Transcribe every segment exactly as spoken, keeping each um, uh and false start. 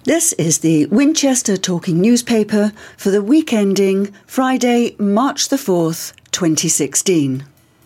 This is the Winchester Talking Newspaper for the week ending Friday, March the fourth, twenty sixteen.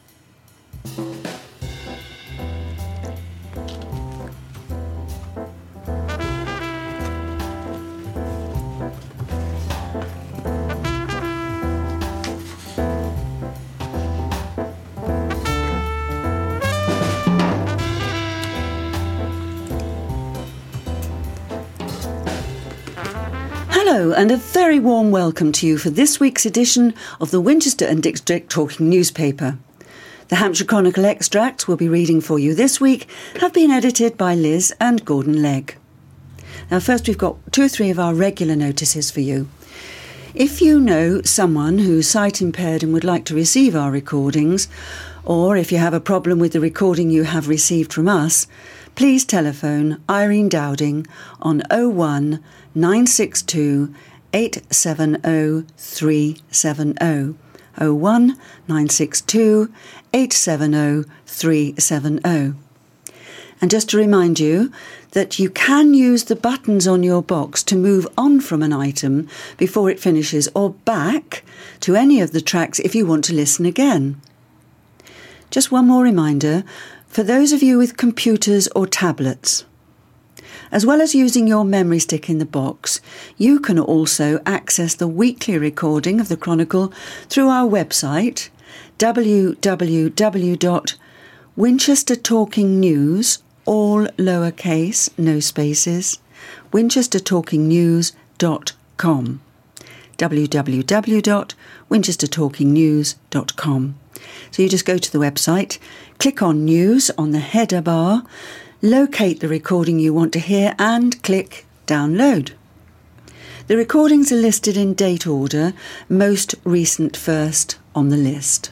Hello and a very warm welcome to you for this week's edition of the Winchester and District Talking Newspaper. The Hampshire Chronicle extracts we'll be reading for you this week have been edited by Liz and Gordon Legg. Now first we've got two or three of our regular notices for you. If you know someone who's sight impaired and would like to receive our recordings, or if you have a problem with the recording you have received from us, please telephone Irene Dowding on oh one nine six two eight seven oh three seven oh, oh one nine six two eight seven oh three seven oh. And just to remind you that you can use the buttons on your box to move on from an item before it finishes or back to any of the tracks if you want to listen again. Just one more reminder for those of you with computers or tablets. As well as using your memory stick in the box, you can also access the weekly recording of the Chronicle through our website w w w dot winchester talking news, all lowercase, no spaces, winchester talking news dot com. w w w dot winchester talking news dot com. So you just go to the website, click on News on the header bar, locate the recording you want to hear and click Download. The recordings are listed in date order, most recent first on the list.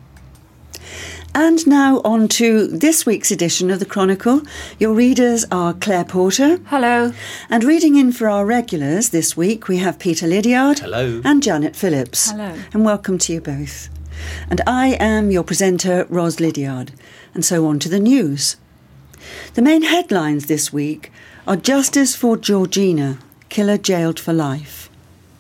And now on to this week's edition of the Chronicle. Your readers are Claire Porter. Hello. And reading in for our regulars this week we have Peter Lydiard. Hello. And Janet Phillips. Hello. And welcome to you both. And I am your presenter, Ros Lydiard. And so on to the news. The main headlines this week are Justice for Georgina, killer jailed for life.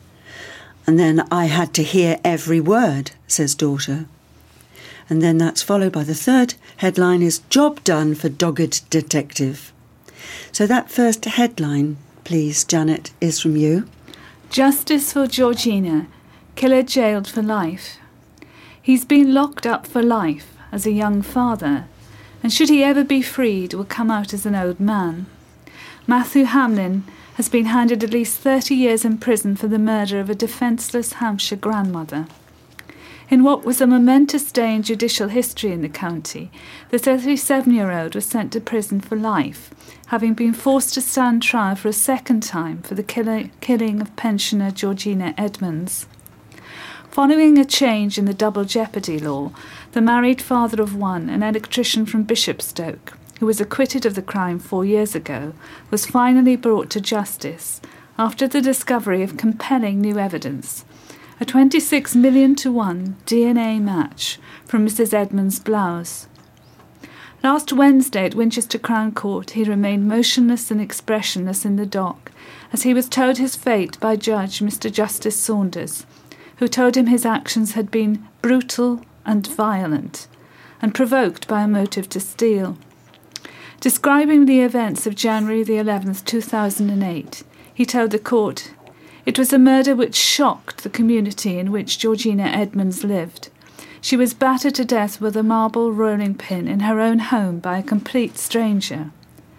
And then I had to hear every word, says daughter. And then that's followed by the third headline is Job done for dogged detective. So that first headline, please, Janet, is from you. Justice for Georgina, killer jailed for life. He's been locked up for life as a young father, and should he ever be freed, will come out as an old man. Matthew Hamlin has been handed at least thirty years in prison for the murder of a defenceless Hampshire grandmother. In what was a momentous day in judicial history in the county, the thirty-seven-year-old was sent to prison for life, having been forced to stand trial for a second time for the kill- killing of pensioner Georgina Edmonds. Following a change in the double jeopardy law, the married father of one, an electrician from Bishopstoke, who was acquitted of the crime four years ago, was finally brought to justice after the discovery of compelling new evidence. A twenty-six million to one D N A match from Missus Edmonds' blouse. Last Wednesday at Winchester Crown Court he remained motionless and expressionless in the dock as he was told his fate by Judge Mister Justice Saunders, who told him his actions had been brutal and violent and provoked by a motive to steal. Describing the events of January the eleventh, two thousand eight, he told the court, "It was a murder which shocked the community in which Georgina Edmonds lived. She was battered to death with a marble rolling pin in her own home by a complete stranger.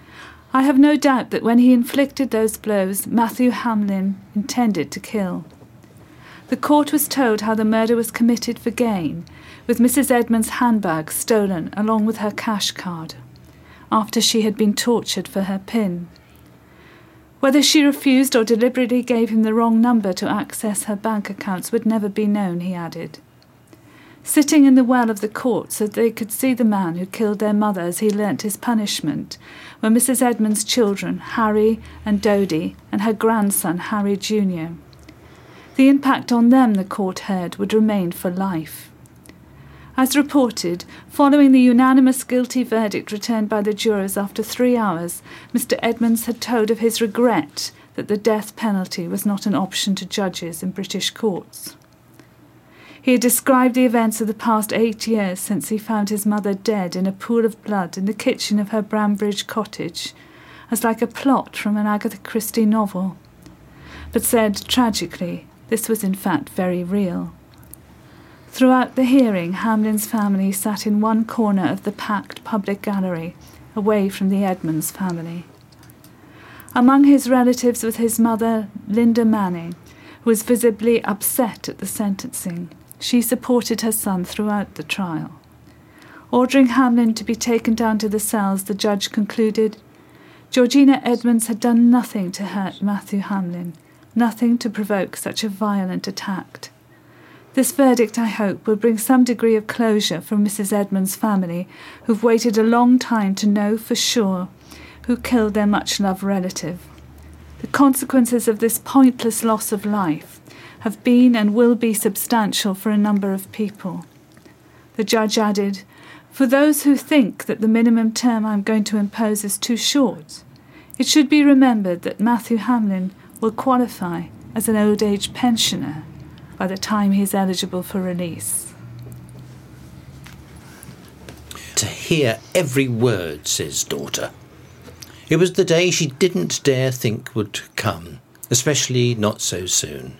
I have no doubt that when he inflicted those blows, Matthew Hamlin intended to kill." The court was told how the murder was committed for gain, with Missus Edmonds' handbag stolen along with her cash card, after she had been tortured for her pin. Whether she refused or deliberately gave him the wrong number to access her bank accounts would never be known, he added. Sitting in the well of the court so they could see the man who killed their mother as he learnt his punishment were Missus Edmonds' children, Harry and Dodie, and her grandson, Harry Junior The impact on them, the court heard, would remain for life. As reported, following the unanimous guilty verdict returned by the jurors after three hours, Mister Edmonds had told of his regret that the death penalty was not an option to judges in British courts. He had described the events of the past eight years since he found his mother dead in a pool of blood in the kitchen of her Brambridge cottage as like a plot from an Agatha Christie novel, but said, tragically, this was in fact very real. Throughout the hearing, Hamlin's family sat in one corner of the packed public gallery, away from the Edmonds family. Among his relatives was his mother, Linda Manning, who was visibly upset at the sentencing. She supported her son throughout the trial. Ordering Hamlin to be taken down to the cells, the judge concluded, Georgina Edmonds had done nothing to hurt Matthew Hamlin, nothing to provoke such a violent attack. This verdict, I hope, will bring some degree of closure for Missus Edmonds' family, who've waited a long time to know for sure who killed their much-loved relative. The consequences of this pointless loss of life have been and will be substantial for a number of people. The judge added, for those who think that the minimum term I'm going to impose is too short, it should be remembered that Matthew Hamlin will qualify as an old age pensioner by the time he is eligible for release. To hear every word, says daughter. It was the day she didn't dare think would come, especially not so soon.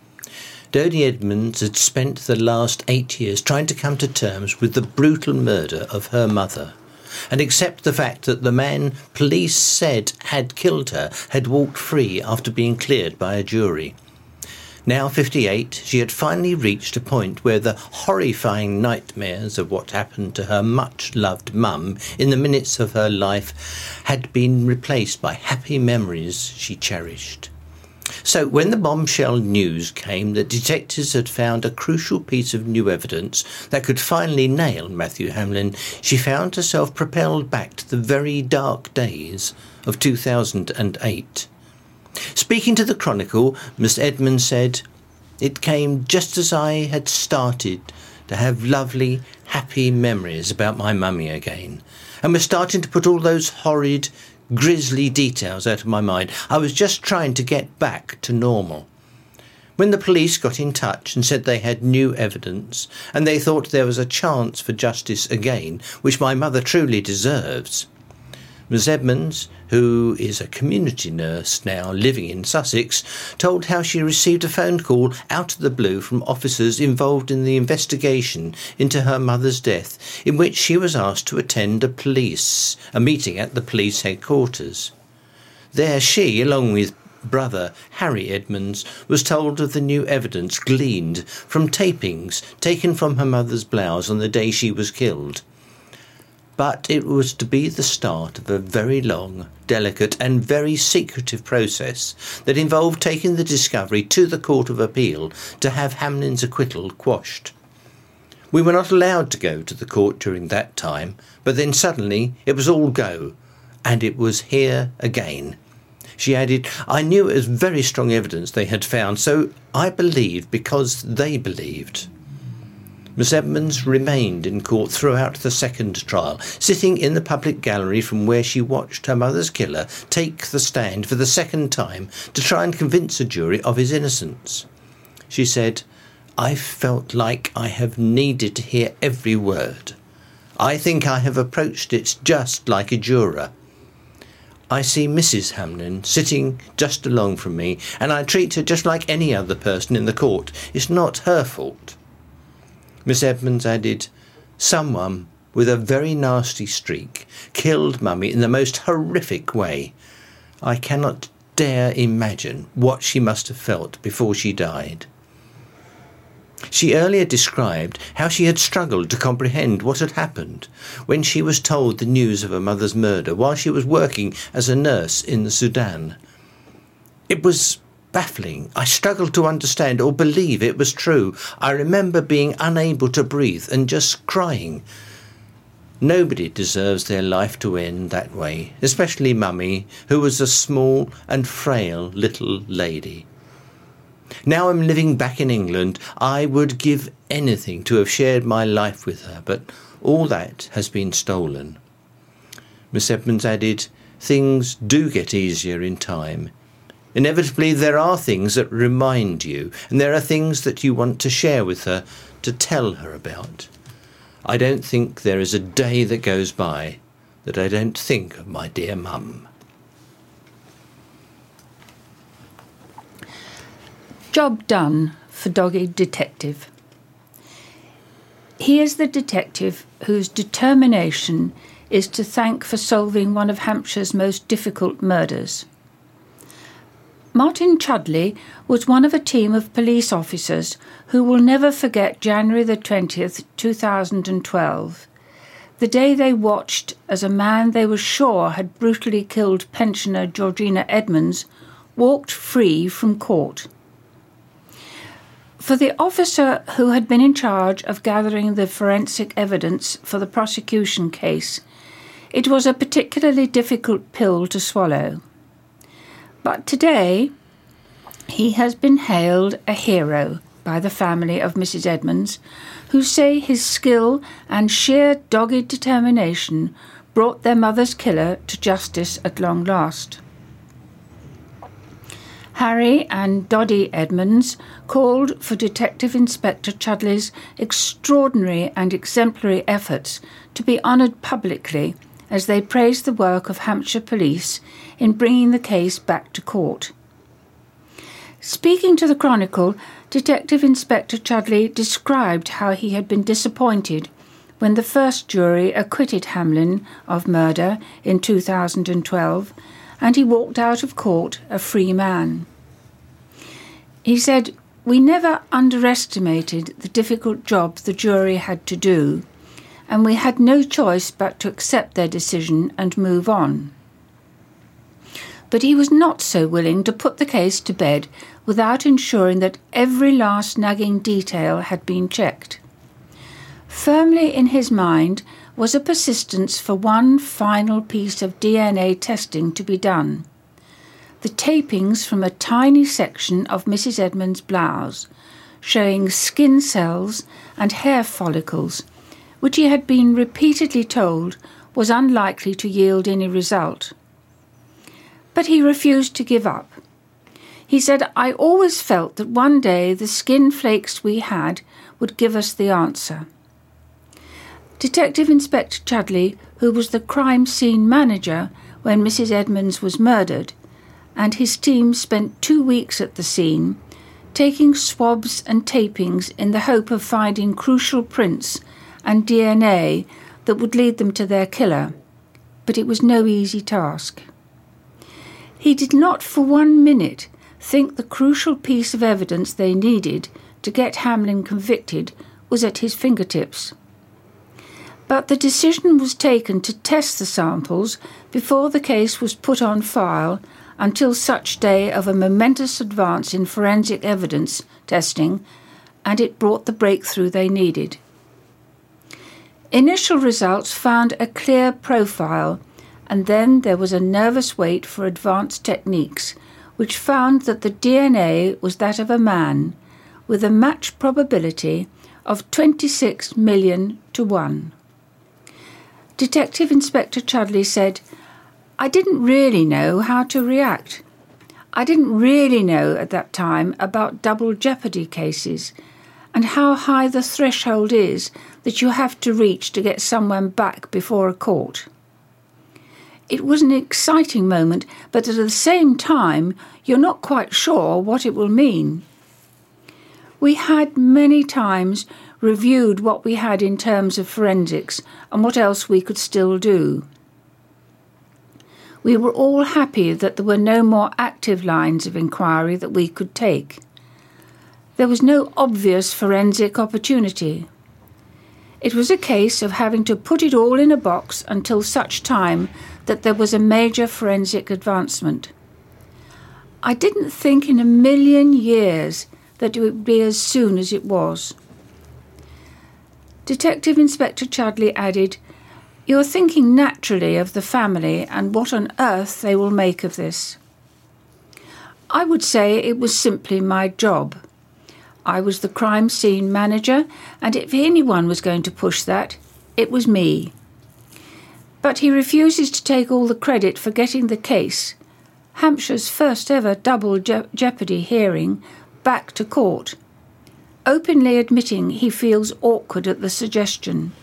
Dodie Edmonds had spent the last eight years trying to come to terms with the brutal murder of her mother and accept the fact that the man police said had killed her had walked free after being cleared by a jury. Now fifty-eight, she had finally reached a point where the horrifying nightmares of what happened to her much-loved mum in the minutes of her life had been replaced by happy memories she cherished. So when the bombshell news came that detectives had found a crucial piece of new evidence that could finally nail Matthew Hamlin, she found herself propelled back to the very dark days of two thousand eight. Speaking to the Chronicle, Miss Edmonds said, "It came just as I had started to have lovely, happy memories about my mummy again, and was starting to put all those horrid, grisly details out of my mind. I was just trying to get back to normal. When the police got in touch and said they had new evidence, and they thought there was a chance for justice again, which my mother truly deserves." Miss Edmonds, who is a community nurse now living in Sussex, told how she received a phone call out of the blue from officers involved in the investigation into her mother's death, in which she was asked to attend a police, a meeting at the police headquarters. There she, along with brother Harry Edmonds, was told of the new evidence gleaned from tapings taken from her mother's blouse on the day she was killed. But it was to be the start of a very long, delicate and very secretive process that involved taking the discovery to the Court of Appeal to have Hamlin's acquittal quashed. We were not allowed to go to the court during that time, but then suddenly it was all go, and it was here again. She added, "I knew it was very strong evidence they had found, so I believed because they believed." Miss Edmonds remained in court throughout the second trial, sitting in the public gallery from where she watched her mother's killer take the stand for the second time to try and convince a jury of his innocence. She said, "I felt like I have needed to hear every word. I think I have approached it just like a juror. I see Missus Hamlin sitting just along from me, and I treat her just like any other person in the court. It's not her fault." Miss Edmonds added, "Someone with a very nasty streak killed Mummy in the most horrific way. I cannot dare imagine what she must have felt before she died." She earlier described how she had struggled to comprehend what had happened when she was told the news of her mother's murder while she was working as a nurse in the Sudan. "It was baffling. I struggled to understand or believe it was true. I remember being unable to breathe and just crying. Nobody deserves their life to end that way, especially Mummy, who was a small and frail little lady. Now I'm living back in England. I would give anything to have shared my life with her, but all that has been stolen." Miss Edmonds added, "Things do get easier in time. Inevitably, there are things that remind you, and there are things that you want to share with her, to tell her about. I don't think there is a day that goes by that I don't think of my dear mum. Job done for Dogged Detective. He is the detective whose determination is to thank for solving one of Hampshire's most difficult murders. Martin Chudley was one of a team of police officers who will never forget January the twentieth, two thousand twelve, the day they watched as a man they were sure had brutally killed pensioner Georgina Edmonds walked free from court. For the officer who had been in charge of gathering the forensic evidence for the prosecution case, it was a particularly difficult pill to swallow. But today, he has been hailed a hero by the family of Missus Edmonds, who say his skill and sheer dogged determination brought their mother's killer to justice at long last. Harry and Doddy Edmonds called for Detective Inspector Chudley's extraordinary and exemplary efforts to be honoured publicly as they praised the work of Hampshire Police in bringing the case back to court. Speaking to the Chronicle, Detective Inspector Chudley described how he had been disappointed when the first jury acquitted Hamlin of murder in two thousand twelve, and he walked out of court a free man. He said, "We never underestimated the difficult job the jury had to do, and we had no choice but to accept their decision and move on." But he was not so willing to put the case to bed without ensuring that every last nagging detail had been checked. Firmly in his mind was a persistence for one final piece of D N A testing to be done. The tapings from a tiny section of Missus Edmonds' blouse, showing skin cells and hair follicles, which he had been repeatedly told was unlikely to yield any result. But he refused to give up. He said, "I always felt that one day the skin flakes we had would give us the answer." Detective Inspector Chudley, who was the crime scene manager when Missus Edmonds was murdered, and his team spent two weeks at the scene, taking swabs and tapings in the hope of finding crucial prints and D N A that would lead them to their killer. But it was no easy task. He did not for one minute think the crucial piece of evidence they needed to get Hamlin convicted was at his fingertips. But the decision was taken to test the samples before the case was put on file until such day of a momentous advance in forensic evidence testing, and it brought the breakthrough they needed. Initial results found a clear profile, and then there was a nervous wait for advanced techniques, which found that the D N A was that of a man, with a match probability of twenty-six million to one. Detective Inspector Chudley said, "I didn't really know how to react. I didn't really know at that time about double jeopardy cases and how high the threshold is that you have to reach to get someone back before a court. It was an exciting moment, but at the same time, you're not quite sure what it will mean." We had many times reviewed what we had in terms of forensics and what else we could still do. We were all happy that there were no more active lines of inquiry that we could take. There was no obvious forensic opportunity. It was a case of having to put it all in a box until such time that there was a major forensic advancement. I didn't think in a million years that it would be as soon as it was. Detective Inspector Chudley added, "You're thinking naturally of the family and what on earth they will make of this." I would say it was simply my job. I was the crime scene manager, and if anyone was going to push that, it was me. But he refuses to take all the credit for getting the case, Hampshire's first ever double je- jeopardy hearing, back to court, openly admitting he feels awkward at the suggestion.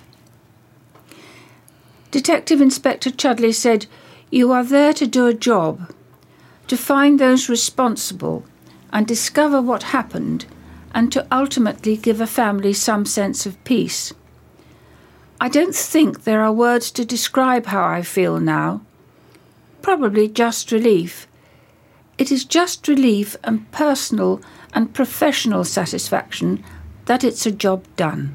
Detective Inspector Chudley said, "You are there to do a job, to find those responsible and discover what happened, and to ultimately give a family some sense of peace. I don't think there are words to describe how I feel now. Probably just relief. It is just relief and personal and professional satisfaction that it's a job done."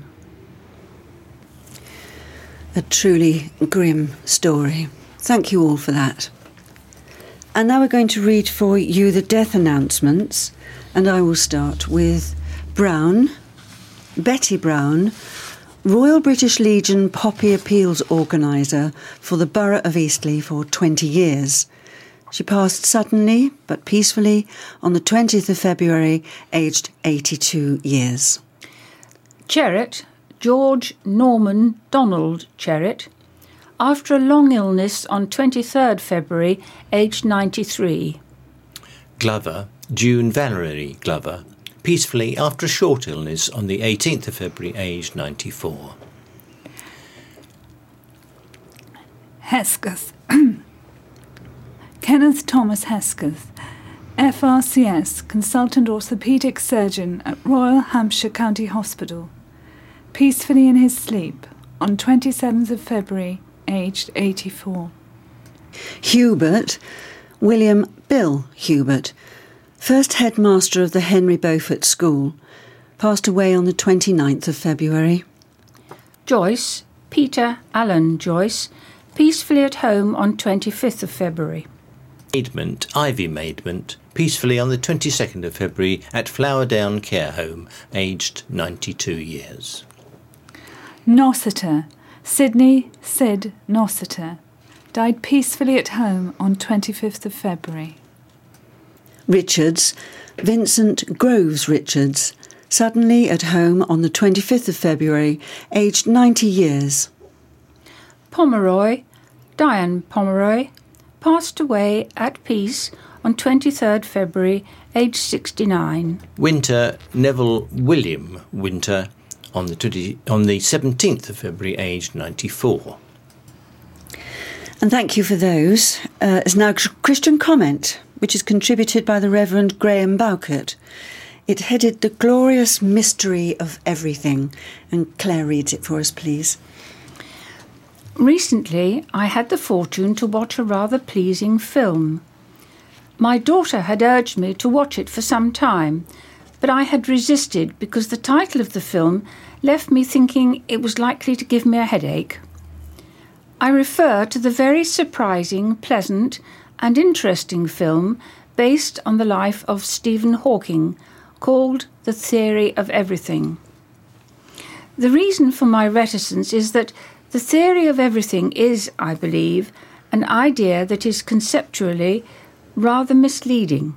A truly grim story. Thank you all for that. And now we're going to read for you the death announcements, and I will start with Brown, Betty Brown, Royal British Legion Poppy Appeals Organiser for the Borough of Eastleigh for twenty years. She passed suddenly but peacefully on the twentieth of February, aged eighty-two years. Cherrett, George Norman Donald Cherrett, after a long illness on twenty-third February, aged ninety-three. Glover, June Valerie Glover, peacefully after a short illness on the eighteenth of February, aged ninety-four. Hesketh. Kenneth Thomas Hesketh, F R C S, Consultant Orthopaedic Surgeon at Royal Hampshire County Hospital, peacefully in his sleep on twenty-seventh of February, aged eighty-four. Hubert, William Bill Hubert, first headmaster of the Henry Beaufort School, passed away on the twenty-ninth of February. Joyce, Peter Allen Joyce, peacefully at home on twenty-fifth of February. Maidment, Ivy Maidment, peacefully on the twenty-second of February at Flowerdown Care Home, aged ninety-two years. Nossiter, Sidney Sid Nossiter, died peacefully at home on twenty-fifth of February. Richards, Vincent Groves Richards, suddenly at home on the twenty-fifth of February, aged ninety years. Pomeroy, Diane Pomeroy, passed away at peace on twenty-third February, aged sixty-nine. Winter, Neville William Winter, on the twenty, on the seventeenth of February, aged ninety-four. And thank you for those. Uh, it's now Christian Comment, which is contributed by the Reverend Graham Bowkett. It headed The Glorious Mystery of Everything, and Claire reads it for us, please. Recently, I had the fortune to watch a rather pleasing film. My daughter had urged me to watch it for some time, but I had resisted because the title of the film left me thinking it was likely to give me a headache. I refer to the very surprising, pleasant, and interesting film based on the life of Stephen Hawking, called The Theory of Everything. The reason for my reticence is that the theory of everything is, I believe, an idea that is conceptually rather misleading.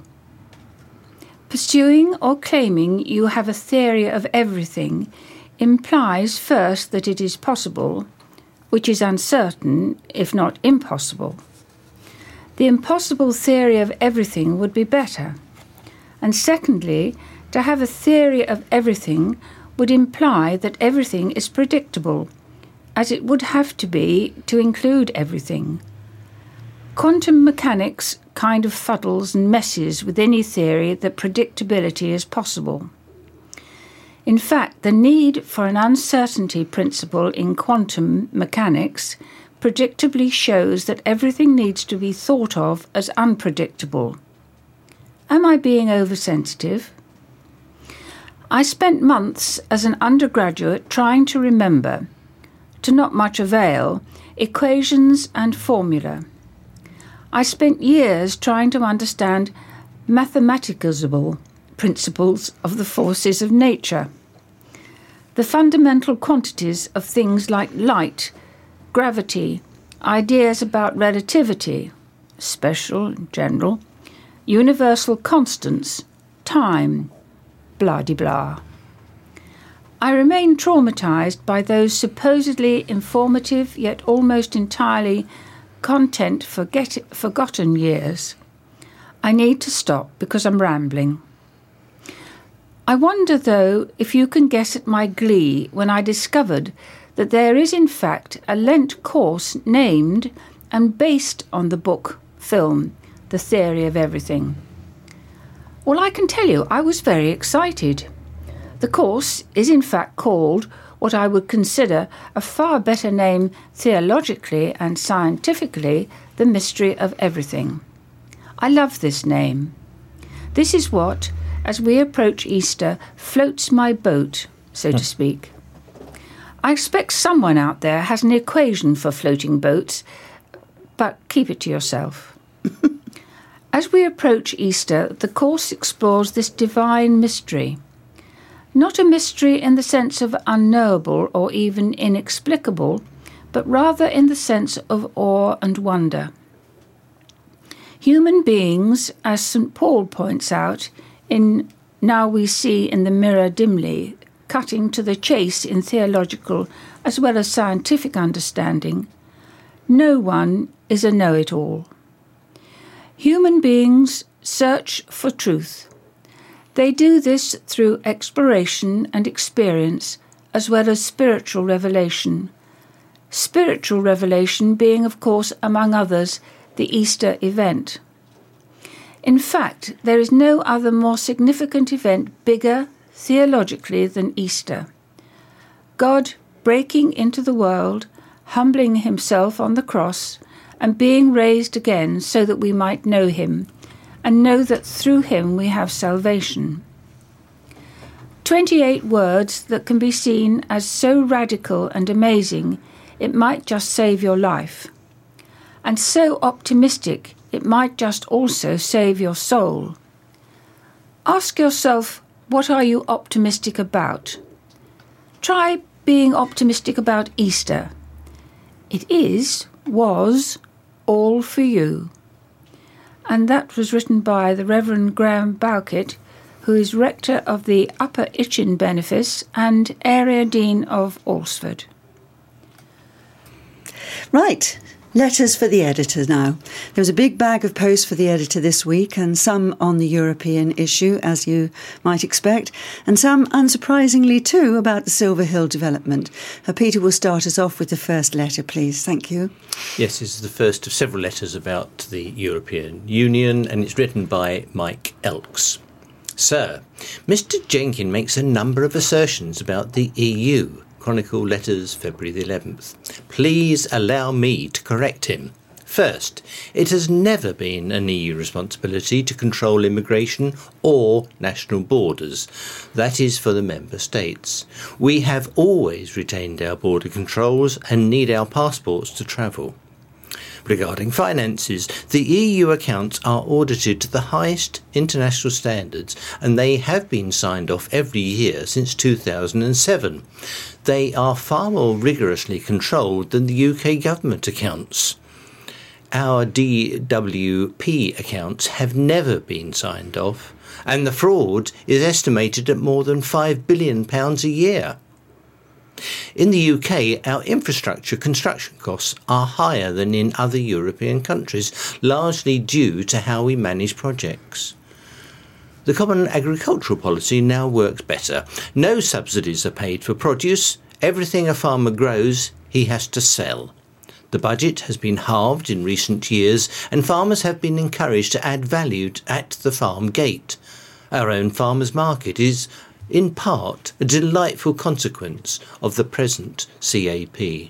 Pursuing or claiming you have a theory of everything implies first that it is possible, which is uncertain, if not impossible. The impossible theory of everything would be better. And secondly, to have a theory of everything would imply that everything is predictable, as it would have to be to include everything. Quantum mechanics kind of fuddles and messes with any theory that predictability is possible. In fact, the need for an uncertainty principle in quantum mechanics predictably shows that everything needs to be thought of as unpredictable. Am I being oversensitive? I spent months as an undergraduate trying to remember, to not much avail, equations and formula. I spent years trying to understand mathematicizable principles of the forces of nature, the fundamental quantities of things like light, gravity, ideas about relativity, special and general, universal constants, time, blah-de-blah. I remain traumatized by those supposedly informative yet almost entirely content forget- forgotten years. I need to stop because I'm rambling. I wonder, though, if you can guess at my glee when I discovered that there is in fact a Lent course named and based on the book film, The Theory of Everything. Well, I can tell you, I was very excited. The course is in fact called what I would consider a far better name theologically and scientifically, The Mystery of Everything. I love this name. This is what, as we approach Easter, floats my boat, so to speak. I expect someone out there has an equation for floating boats, but keep it to yourself. As we approach Easter, the course explores this divine mystery. Not a mystery in the sense of unknowable or even inexplicable, but rather in the sense of awe and wonder. Human beings, as Saint Paul points out, in Now We See in the Mirror Dimly, cutting to the chase in theological as well as scientific understanding, no one is a know-it-all. Human beings search for truth. They do this through exploration and experience as well as spiritual revelation. Spiritual revelation being, of course, among others, the Easter event. In fact, there is no other more significant event bigger theologically than Easter. God breaking into the world, humbling himself on the cross, and being raised again so that we might know him, and know that through him we have salvation. Twenty-eight words that can be seen as so radical and amazing it might just save your life, and so optimistic it might just also save your soul. Ask yourself, what are you optimistic about? Try being optimistic about Easter. It is, was, all for you. And that was written by the Reverend Graham Bowkett, who is rector of the Upper Itchen Benefice and area dean of Alresford. Right. Letters for the editor now. There was a big bag of posts for the editor this week, and some on the European issue, as you might expect, and some, unsurprisingly too, about the Silver Hill development. Uh, Peter will start us off with the first letter, please. Thank you. Yes, this is the first of several letters about the European Union, and it's written by Mike Elks. Sir, Mister Jenkin makes a number of assertions about the E U. Chronicle Letters, February the eleventh. Please allow me to correct him. First, it has never been an E U responsibility to control immigration or national borders. That is for the member states. We have always retained our border controls and need our passports to travel. Regarding finances, the E U accounts are audited to the highest international standards, and they have been signed off every year since two thousand seven. They are far more rigorously controlled than the U K government accounts. Our D W P accounts have never been signed off, and the fraud is estimated at more than five billion pounds a year. In the U K, our infrastructure construction costs are higher than in other European countries, largely due to how we manage projects. The Common Agricultural Policy now works better. No subsidies are paid for produce. Everything a farmer grows, he has to sell. The budget has been halved in recent years, and farmers have been encouraged to add value at the farm gate. Our own farmers' market is, in part, a delightful consequence of the present C A P.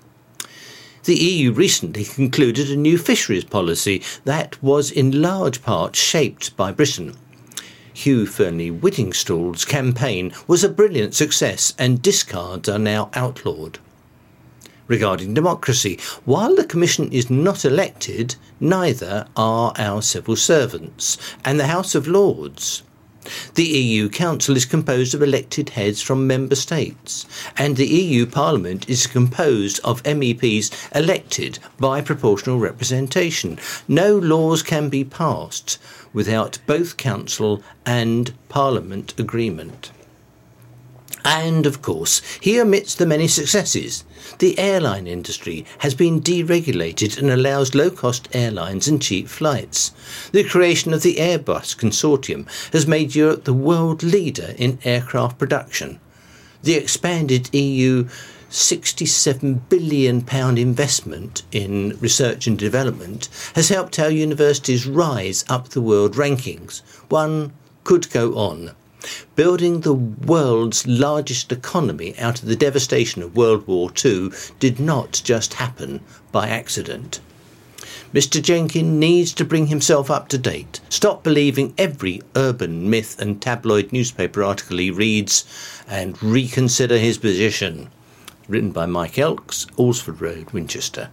The E U recently concluded a new fisheries policy that was in large part shaped by Britain. Hugh Fearnley-Whittingstall's campaign was a brilliant success, and discards are now outlawed. Regarding democracy, while the Commission is not elected, neither are our civil servants and the House of Lords. The E U Council is composed of elected heads from member states, and the E U Parliament is composed of M E Ps elected by proportional representation. No laws can be passed without both Council and Parliament agreement. And, of course, he omits the many successes. The airline industry has been deregulated and allows low-cost airlines and cheap flights. The creation of the Airbus Consortium has made Europe the world leader in aircraft production. The expanded E U sixty-seven billion pounds investment in research and development has helped our universities rise up the world rankings. One could go on. Building the world's largest economy out of the devastation of World War Two did not just happen by accident. Mister Jenkin needs to bring himself up to date, stop believing every urban myth and tabloid newspaper article he reads, and reconsider his position. Written by Mike Elks, Alresford Road, Winchester.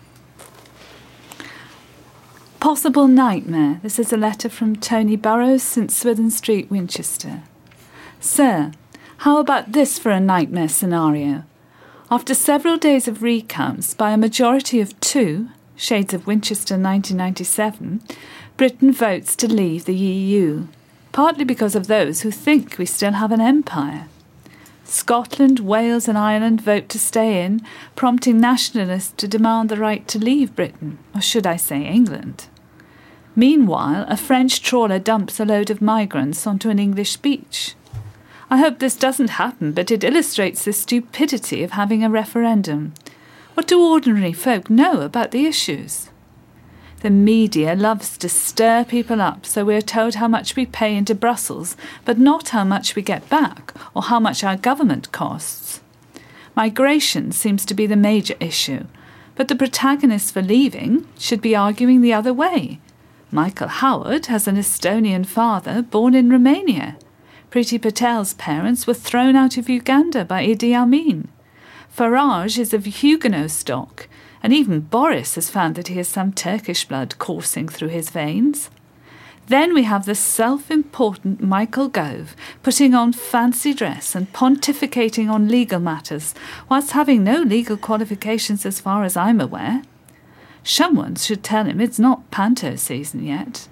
Possible nightmare. This is a letter from Tony Burrows, St Swithin Street, Winchester. Sir, how about this for a nightmare scenario? After several days of recounts by a majority of two, Shades of Winchester nineteen ninety-seven, Britain votes to leave the E U, partly because of those who think we still have an empire. Scotland, Wales and Ireland vote to stay in, prompting nationalists to demand the right to leave Britain, or should I say England. Meanwhile, a French trawler dumps a load of migrants onto an English beach. I hope this doesn't happen, but it illustrates the stupidity of having a referendum. What do ordinary folk know about the issues? The media loves to stir people up, so we are told how much we pay into Brussels, but not how much we get back, or how much our government costs. Migration seems to be the major issue, but the protagonists for leaving should be arguing the other way. Michael Howard has an Estonian father born in Romania. Priti Patel's parents were thrown out of Uganda by Idi Amin. Farage is of Huguenot stock, and even Boris has found that he has some Turkish blood coursing through his veins. Then we have the self-important Michael Gove putting on fancy dress and pontificating on legal matters, whilst having no legal qualifications as far as I'm aware. Someone should tell him it's not panto season yet.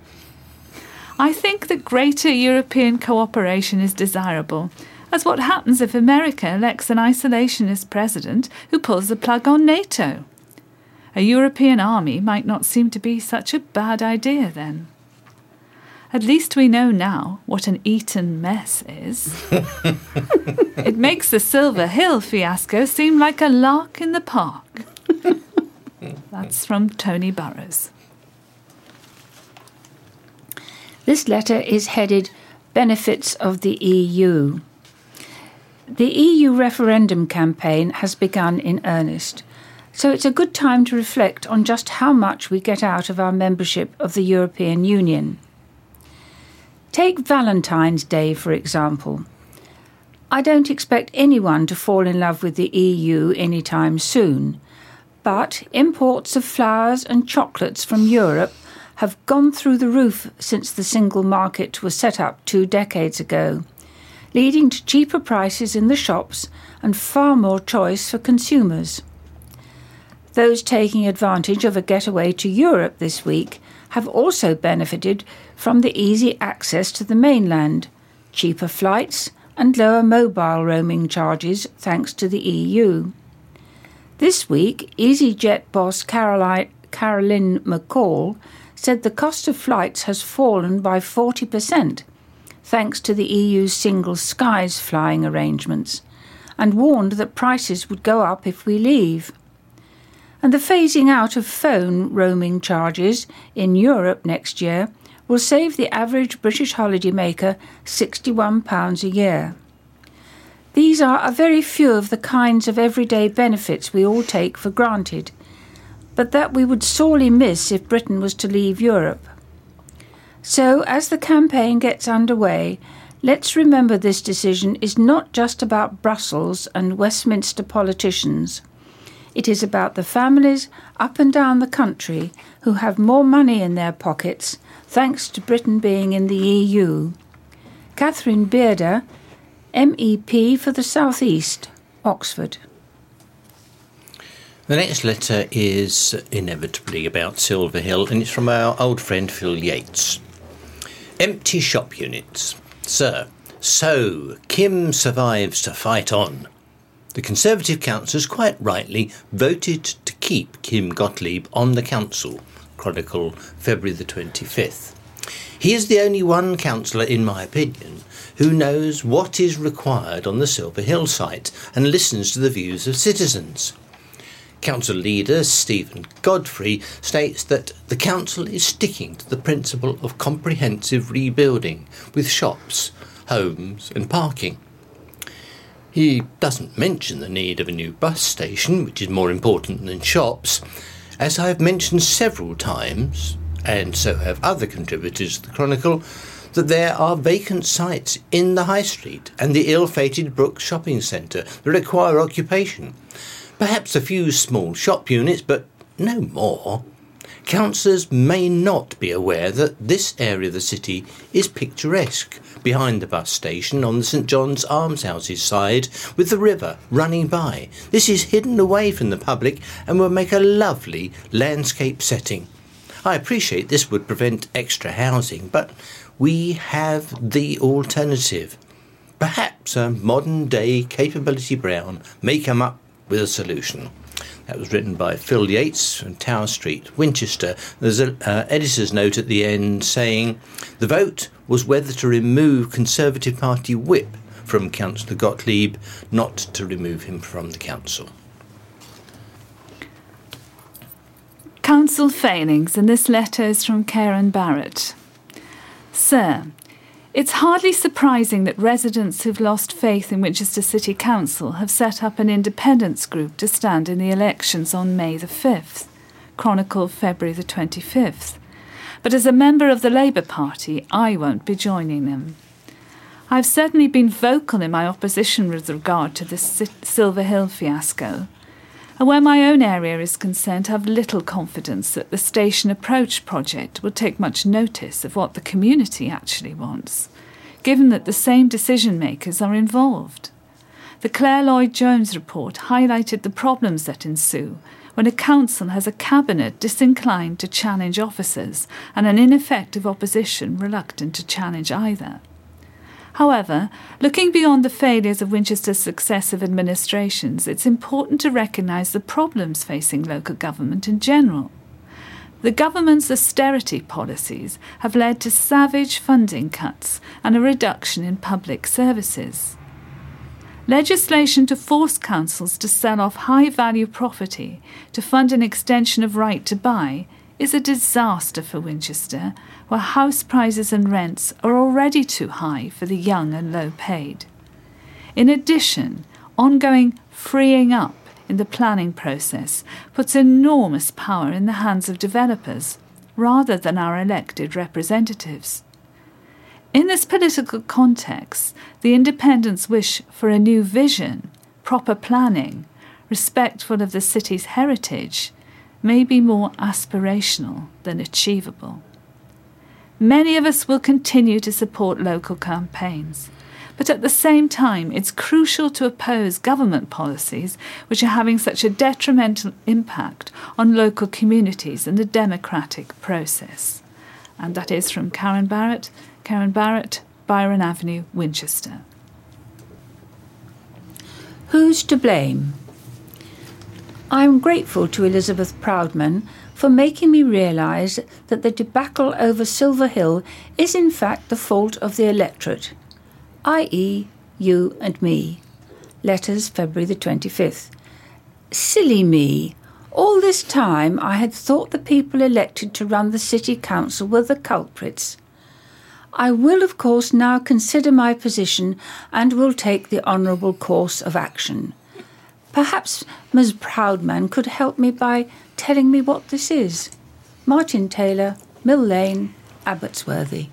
I think that greater European cooperation is desirable, as what happens if America elects an isolationist president who pulls the plug on NATO? A European army might not seem to be such a bad idea then. At least we know now what an Eton mess is. It makes the Silver Hill fiasco seem like a lark in the park. That's from Tony Burrows. This letter is headed Benefits of the E U. The E U referendum campaign has begun in earnest, so it's a good time to reflect on just how much we get out of our membership of the European Union. Take Valentine's Day, for example. I don't expect anyone to fall in love with the E U anytime soon, but imports of flowers and chocolates from Europe have gone through the roof since the single market was set up two decades ago, leading to cheaper prices in the shops and far more choice for consumers. Those taking advantage of a getaway to Europe this week have also benefited from the easy access to the mainland, cheaper flights and lower mobile roaming charges thanks to the E U. This week, EasyJet boss Caroline, Caroline McCall said the cost of flights has fallen by forty percent thanks to the E U's Single Skies flying arrangements, and warned that prices would go up if we leave. And the phasing out of phone roaming charges in Europe next year will save the average British holidaymaker sixty-one pounds a year. These are a very few of the kinds of everyday benefits we all take for granted, but that we would sorely miss if Britain was to leave Europe. So, as the campaign gets underway, let's remember this decision is not just about Brussels and Westminster politicians. It is about the families up and down the country who have more money in their pockets thanks to Britain being in the E U. Catherine Bearder, M E P for the South East, Oxford. The next letter is inevitably about Silver Hill, and it's from our old friend Phil Yates. Empty shop units. Sir, So, Kim survives to fight on. The Conservative councillors quite rightly voted to keep Kim Gottlieb on the council. Chronicle, February the twenty-fifth. He is the only one councillor, in my opinion, who knows what is required on the Silver Hill site and listens to the views of citizens. Council leader Stephen Godfrey states that the council is sticking to the principle of comprehensive rebuilding with shops, homes and parking. He doesn't mention the need of a new bus station, which is more important than shops, as I have mentioned several times, and so have other contributors to the Chronicle, that there are vacant sites in the High Street and the ill-fated Brooks Shopping Centre that require occupation. Perhaps a few small shop units, but no more. Councillors may not be aware that this area of the city is picturesque, behind the bus station on the St John's Almshouses side, with the river running by. This is hidden away from the public and will make a lovely landscape setting. I appreciate this would prevent extra housing, but we have the alternative. Perhaps a modern-day Capability Brown may come up with a solution. That was written by Phil Yates from Tower Street, Winchester. There's an uh, editor's note at the end saying, the vote was whether to remove Conservative Party whip from Councillor Gottlieb, not to remove him from the council. Council failings, and this letter is from Karen Barrett. Sir, it's hardly surprising that residents who've lost faith in Winchester City Council have set up an independence group to stand in the elections on May the fifth, Chronicle, February the twenty-fifth. But as a member of the Labour Party, I won't be joining them. I've certainly been vocal in my opposition with regard to the Silver Hill fiasco, and where my own area is concerned, have little confidence that the Station Approach project will take much notice of what the community actually wants, given that the same decision-makers are involved. The Claire Lloyd-Jones report highlighted the problems that ensue when a council has a cabinet disinclined to challenge officers and an ineffective opposition reluctant to challenge either. However, looking beyond the failures of Winchester's successive administrations, it's important to recognise the problems facing local government in general. The government's austerity policies have led to savage funding cuts and a reduction in public services. Legislation to force councils to sell off high-value property to fund an extension of right to buy is a disaster for Winchester, where house prices and rents are already too high for the young and low-paid. In addition, ongoing freeing up in the planning process puts enormous power in the hands of developers rather than our elected representatives. In this political context, the independents' wish for a new vision, proper planning, respectful of the city's heritage, may be more aspirational than achievable. Many of us will continue to support local campaigns, but at the same time it's crucial to oppose government policies which are having such a detrimental impact on local communities and the democratic process. And that is from Karen Barrett, Karen Barrett, Byron Avenue, Winchester. Who's to blame? I am grateful to Elizabeth Proudman for making me realise that the debacle over Silver Hill is in fact the fault of the electorate, that is you and me. Letters, February the twenty-fifth. Silly me. All this time I had thought the people elected to run the city council were the culprits. I will, of course, now consider my position and will take the honourable course of action. Perhaps Miz Proudman could help me by telling me what this is. Martin Taylor, Mill Lane, Abbotsworthy.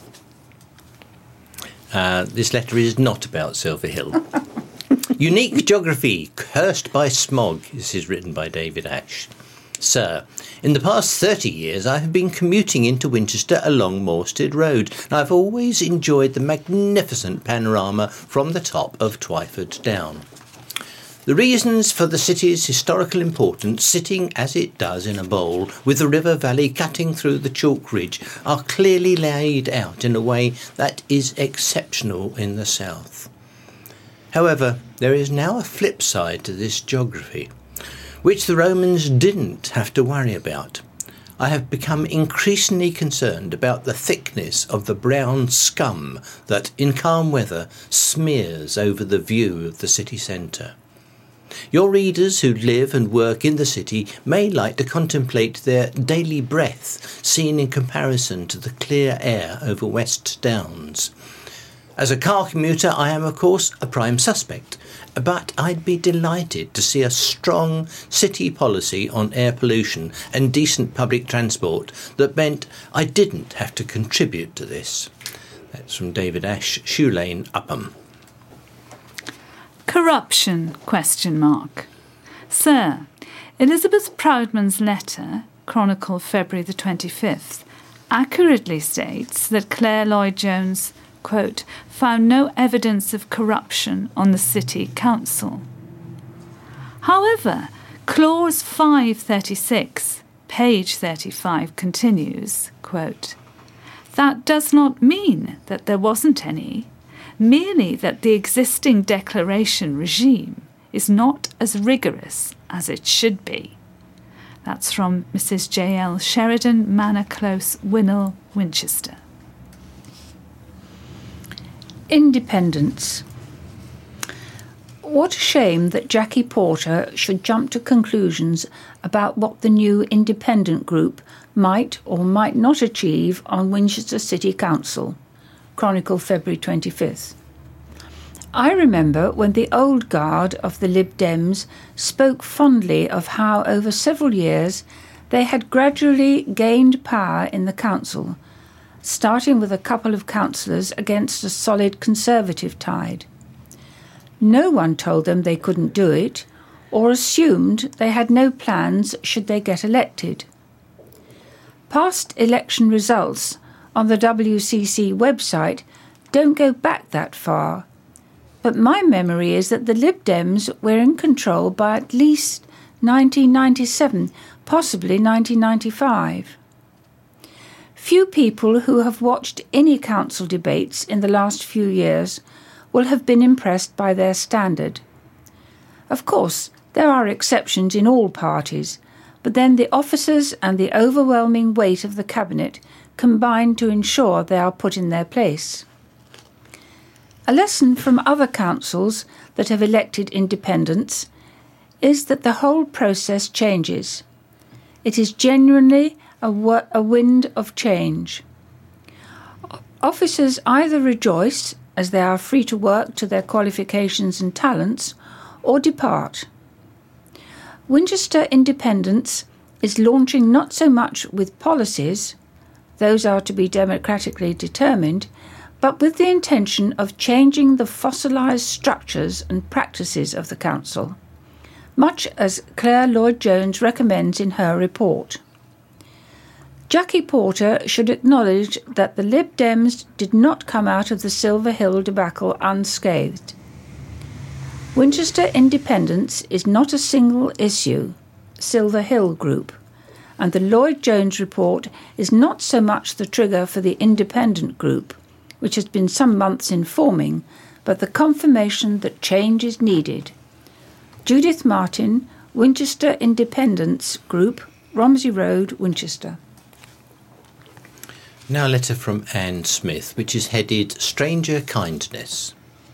Uh, this letter is not about Silver Hill. Unique geography, cursed by smog. This is written by David Ash. Sir, in the past thirty years I have been commuting into Winchester along Morstead Road, and I've always enjoyed the magnificent panorama from the top of Twyford Down. The reasons for the city's historical importance sitting as it does in a bowl with the river valley cutting through the chalk ridge are clearly laid out in a way that is exceptional in the south. However, there is now a flip side to this geography, which the Romans didn't have to worry about. I have become increasingly concerned about the thickness of the brown scum that, in calm weather, smears over the view of the city centre. Your readers who live and work in the city may like to contemplate their daily breath seen in comparison to the clear air over West Downs. As a car commuter, I am, of course, a prime suspect, but I'd be delighted to see a strong city policy on air pollution and decent public transport that meant I didn't have to contribute to this. That's from David Ash, Shoe Lane, Upham. Corruption, question mark. Sir, Elizabeth Proudman's letter, Chronicle February the twenty-fifth, accurately states that Claire Lloyd-Jones, quote, found no evidence of corruption on the city council. However, clause five thirty-six, page thirty-five continues, quote, that does not mean that there wasn't any, merely that the existing declaration regime is not as rigorous as it should be. That's from Missus J L Sheridan, Manor Close, Winnell, Winchester. Independence. What a shame that Jackie Porter should jump to conclusions about what the new independent group might or might not achieve on Winchester City Council. Chronicle February twenty-fifth. I remember when the old guard of the Lib Dems spoke fondly of how over several years they had gradually gained power in the council, starting with a couple of councillors against a solid Conservative tide. No one told them they couldn't do it, or assumed they had no plans should they get elected. Past election results on the W C C website don't go back that far, but my memory is that the Lib Dems were in control by at least nineteen ninety-seven, possibly nineteen ninety-five. Few people who have watched any council debates in the last few years will have been impressed by their standard. Of course, there are exceptions in all parties, but then the officers and the overwhelming weight of the cabinet combine to ensure they are put in their place. A lesson from other councils that have elected independents is that the whole process changes. It is genuinely a, w- a wind of change. Officers either rejoice as they are free to work to their qualifications and talents, or depart. Winchester Independence is launching not so much with policies, those are to be democratically determined, but with the intention of changing the fossilised structures and practices of the council, much as Claire Lloyd-Jones recommends in her report. Jackie Porter should acknowledge that the Lib Dems did not come out of the Silver Hill debacle unscathed. Winchester Independence is not a single issue, Silver Hill Group, and the Lloyd-Jones report is not so much the trigger for the independent group, which has been some months in forming, but the confirmation that change is needed. Judith Martin, Winchester Independence Group, Romsey Road, Winchester. Now a letter from Anne Smith, which is headed Stranger Kindness.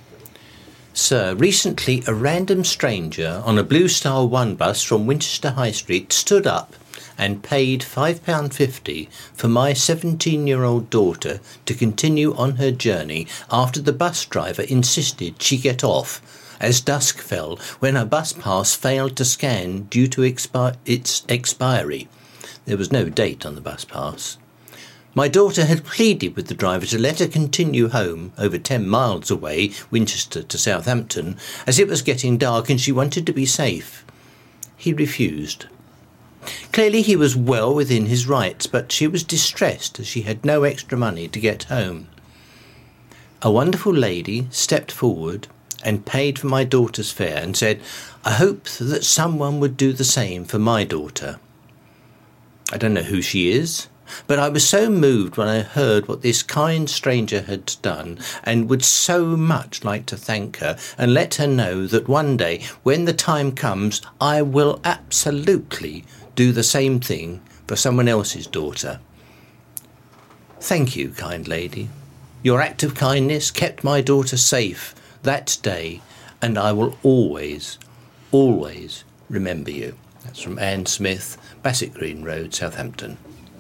Sir, recently a random stranger on a Blue Star one bus from Winchester High Street stood up and paid five pounds fifty for my seventeen-year-old daughter to continue on her journey after the bus driver insisted she get off, as dusk fell when her bus pass failed to scan due to expi- its expiry. There was no date on the bus pass. My daughter had pleaded with the driver to let her continue home, over ten miles away, Winchester to Southampton, as it was getting dark and she wanted to be safe. He refused. Clearly he was well within his rights, but she was distressed as she had no extra money to get home. A wonderful lady stepped forward and paid for my daughter's fare and said, I hope that someone would do the same for my daughter. I don't know who she is, but I was so moved when I heard what this kind stranger had done and would so much like to thank her and let her know that one day, when the time comes, I will absolutely do the same thing for someone else's daughter. Thank you, kind lady. Your act of kindness kept my daughter safe that day, and I will always, always remember you. That's from Anne Smith, Bassett Green Road, Southampton.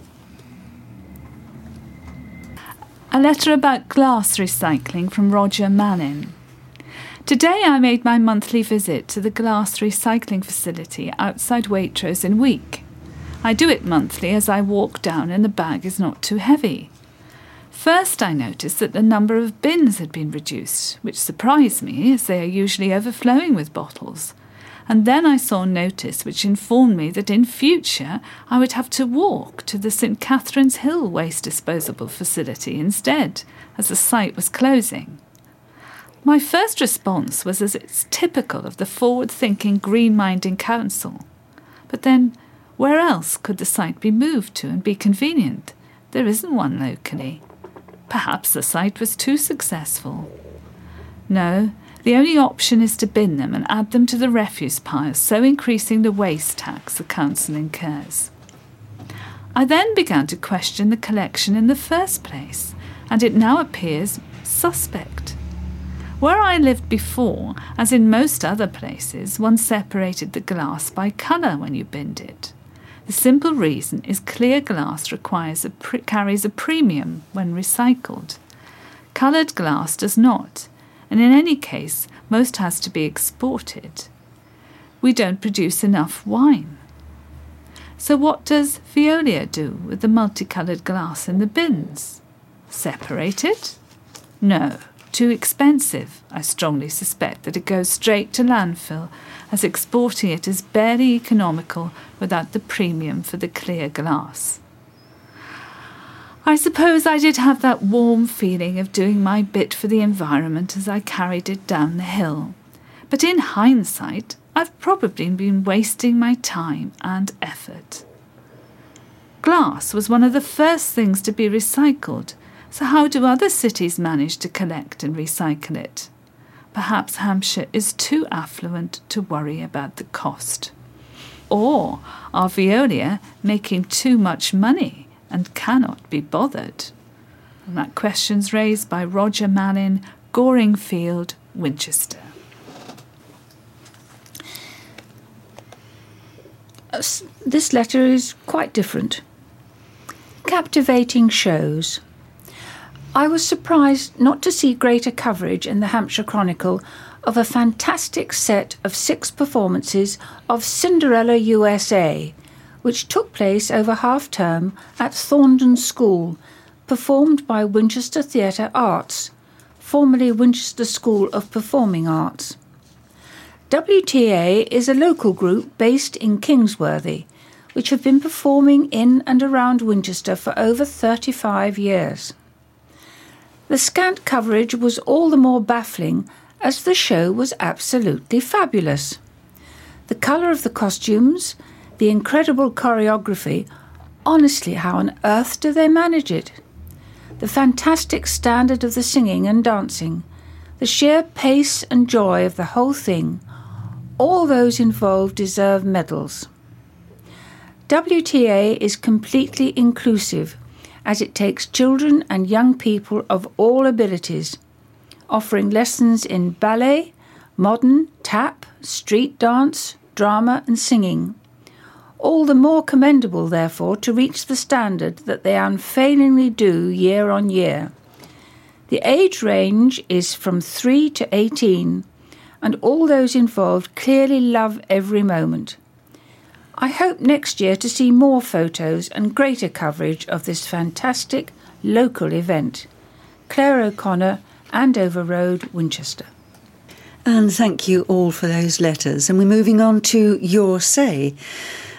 A letter about glass recycling from Roger Manning. Today I made my monthly visit to the glass recycling facility outside Waitrose in Week. I do it monthly as I walk down and the bag is not too heavy. First I noticed that the number of bins had been reduced, which surprised me as they are usually overflowing with bottles. And then I saw a notice which informed me that in future I would have to walk to the St Catherine's Hill waste disposal facility instead, as the site was closing. My first response was as it's typical of the forward-thinking, green-minded council. But then, where else could the site be moved to and be convenient? There isn't one locally. Perhaps the site was too successful. No, the only option is to bin them and add them to the refuse piles, so increasing the waste tax the council incurs. I then began to question the collection in the first place, and it now appears suspect. Where I lived before, as in most other places, one separated the glass by colour when you binned it. The simple reason is clear glass requires a pre- carries a premium when recycled. Coloured glass does not, and in any case, most has to be exported. We don't produce enough wine. So what does Veolia do with the multicoloured glass in the bins? Separate it? No, too expensive. I strongly suspect that it goes straight to landfill, as exporting it is barely economical without the premium for the clear glass. I suppose I did have that warm feeling of doing my bit for the environment as I carried it down the hill. But in hindsight, I've probably been wasting my time and effort. Glass was one of the first things to be recycled, so how do other cities manage to collect and recycle it? Perhaps Hampshire is too affluent to worry about the cost. Or are Veolia making too much money and cannot be bothered? And that question's raised by Roger Manning, Goring Field, Winchester. Uh, this letter is quite different. Captivating shows. I was surprised not to see greater coverage in the Hampshire Chronicle of a fantastic set of six performances of Cinderella U S A, which took place over half-term at Thorndon School, performed by Winchester Theatre Arts, formerly Winchester School of Performing Arts. W T A is a local group based in Kingsworthy, which have been performing in and around Winchester for over thirty-five years. The scant coverage was all the more baffling as the show was absolutely fabulous. The colour of the costumes, the incredible choreography, honestly, how on earth do they manage it? The fantastic standard of the singing and dancing, the sheer pace and joy of the whole thing, all those involved deserve medals. W T A is completely inclusive, as it takes children and young people of all abilities, offering lessons in ballet, modern, tap, street dance, drama and singing. All the more commendable, therefore, to reach the standard that they unfailingly do year on year. The age range is from three to eighteen, and all those involved clearly love every moment. I hope next year to see more photos and greater coverage of this fantastic local event. Claire O'Connor, Andover Road, Winchester. And thank you all for those letters. And we're moving on to Your Say.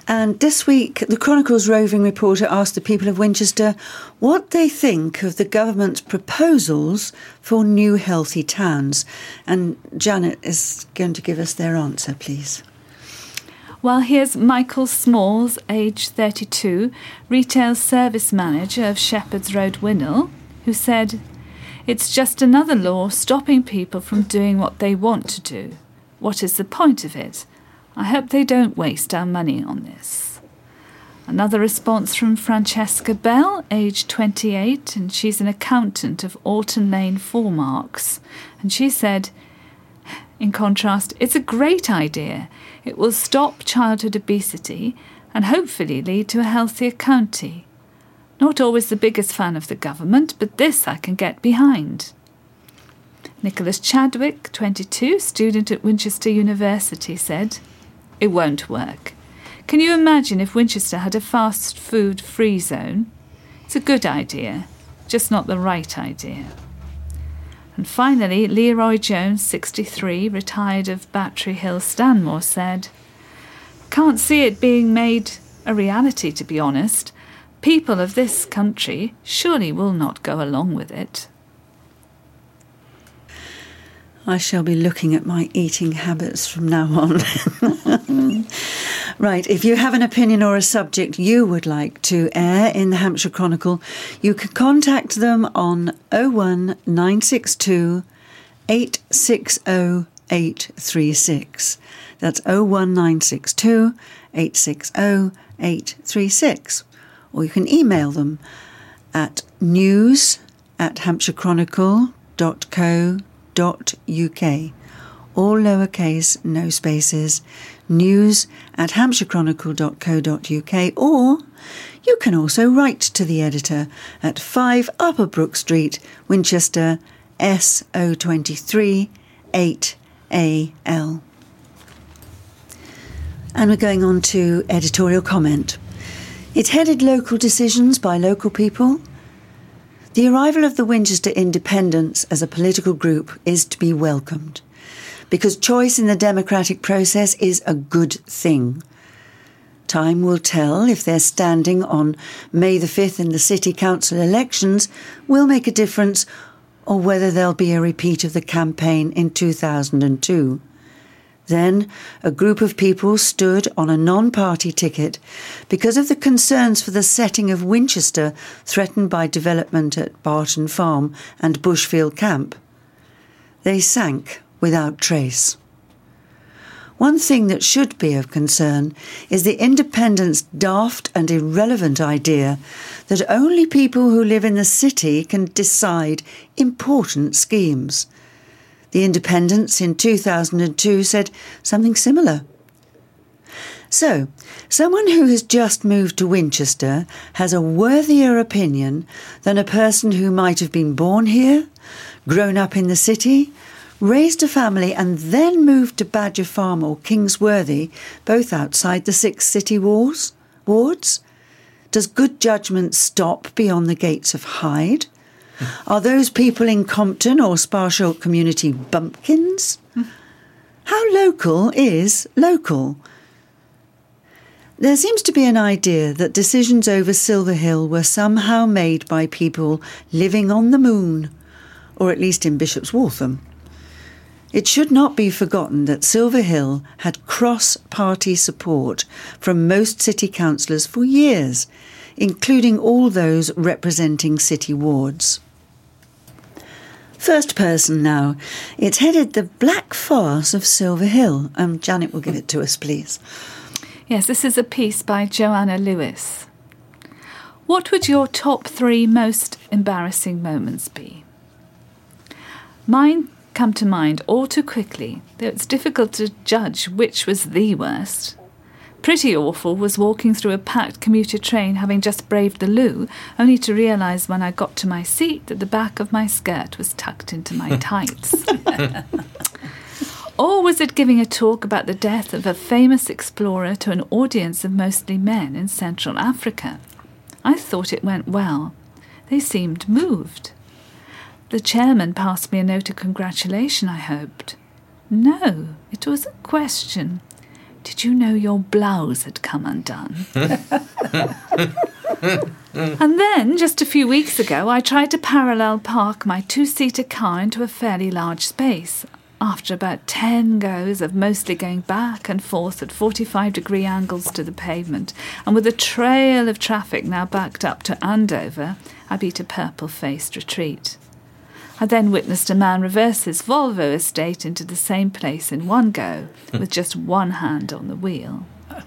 And this week, the Chronicle's roving reporter asked the people of Winchester what they think of the government's proposals for new healthy towns. And Janet is going to give us their answer, please. Well, here's Michael Smalls, age thirty-two, retail service manager of Shepherd's Road, Winnell, who said, "It's just another law stopping people from doing what they want to do. What is the point of it? I hope they don't waste our money on this." Another response from Francesca Bell, aged twenty-eight, and she's an accountant of Alton Lane Foremarks. And she said, in contrast, "It's a great idea. It will stop childhood obesity and hopefully lead to a healthier county. Not always the biggest fan of the government, but this I can get behind." Nicholas Chadwick, twenty-two, student at Winchester University, said, "It won't work. Can you imagine if Winchester had a fast food free zone? It's a good idea, just not the right idea." And finally, Leroy Jones, sixty-three, retired of Battery Hill, Stanmore, said, "Can't see it being made a reality, to be honest. People of this country surely will not go along with it." I shall be looking at my eating habits from now on. Right, if you have an opinion or a subject you would like to air in the Hampshire Chronicle, you can contact them on oh one nine six two, eight six oh, eight three six. That's oh one nine six two, eight six oh, eight three six. Or you can email them at news at hampshirechronicle dot co dot uk, all lowercase, no spaces, news at hampshirechronicle dot co dot uk, or you can also write to the editor at five Upper Brook Street, Winchester, S O twenty-three eight A L. And we're going on to editorial comment. It's headed Local Decisions by Local People. The arrival of the Winchester Independents as a political group is to be welcomed, because choice in the democratic process is a good thing. Time will tell if their standing on May the fifth in the City Council elections will make a difference, or whether there'll be a repeat of the campaign in two thousand two. Then a group of people stood on a non-party ticket because of the concerns for the setting of Winchester threatened by development at Barton Farm and Bushfield Camp. They sank without trace. One thing that should be of concern is the Independents' daft and irrelevant idea that only people who live in the city can decide important schemes. The Independents in two thousand two said something similar. So, someone who has just moved to Winchester has a worthier opinion than a person who might have been born here, grown up in the city, raised a family and then moved to Badger Farm or Kingsworthy, both outside the six city wars, wards. Does good judgment stop beyond the gates of Hyde? Are those people in Compton or Sparsholt community bumpkins? How local is local? There seems to be an idea that decisions over Silver Hill were somehow made by people living on the moon, or at least in Bishop's Waltham. It should not be forgotten that Silver Hill had cross-party support from most city councillors for years, including all those representing city wards. First person now. It's headed The Black Farce of Silver Hill. Um, Janet will give it to us, please. Yes, this is a piece by Joanna Lewis. What would your top three most embarrassing moments be? Mine come to mind all too quickly, though it's difficult to judge which was the worst. Pretty awful was walking through a packed commuter train having just braved the loo, only to realise when I got to my seat that the back of my skirt was tucked into my tights. Or was it giving a talk about the death of a famous explorer to an audience of mostly men in Central Africa? I thought it went well. They seemed moved. The chairman passed me a note of congratulation, I hoped. No, it was a question. did you know your blouse had come undone? And then, just a few weeks ago, I tried to parallel park my two-seater car into a fairly large space. After about ten goes of mostly going back and forth at forty-five degree angles to the pavement, and with a trail of traffic now backed up to Andover, I beat a purple-faced retreat. I then witnessed a man reverse his Volvo estate into the same place in one go, with just one hand on the wheel.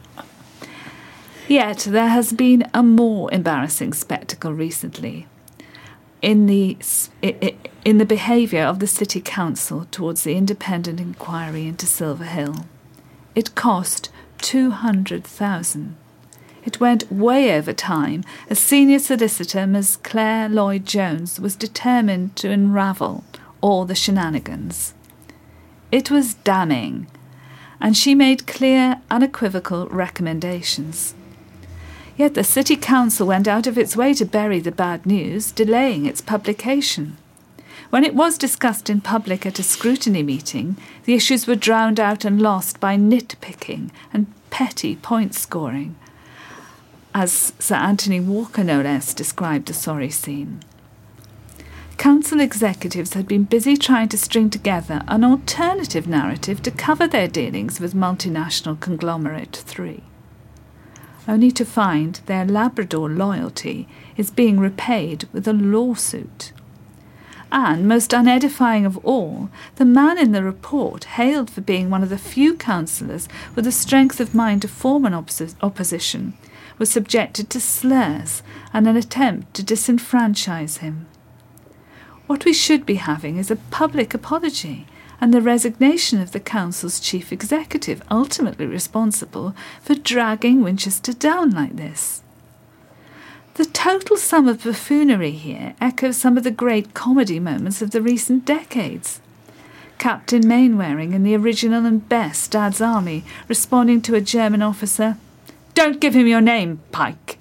Yet there has been a more embarrassing spectacle recently in the in the behaviour of the City Council towards the independent inquiry into Silver Hill. It cost two hundred thousand pounds. It went way over time, as senior solicitor Miz Claire Lloyd-Jones was determined to unravel all the shenanigans. It was damning, and she made clear, unequivocal recommendations. Yet the City Council went out of its way to bury the bad news, delaying its publication. When it was discussed in public at a scrutiny meeting, the issues were drowned out and lost by nitpicking and petty point-scoring, as Sir Anthony Walker no less described the sorry scene. Council executives had been busy trying to string together an alternative narrative to cover their dealings with multinational conglomerate three, only to find their Labrador loyalty is being repaid with a lawsuit. And, most unedifying of all, the man in the report, hailed for being one of the few councillors with the strength of mind to form an oppos- opposition, was subjected to slurs and an attempt to disenfranchise him. What we should be having is a public apology and the resignation of the council's chief executive, ultimately responsible for dragging Winchester down like this. The total sum of buffoonery here echoes some of the great comedy moments of the recent decades. Captain Mainwaring in the original and best Dad's Army responding to a German officer, "Don't give him your name, Pike."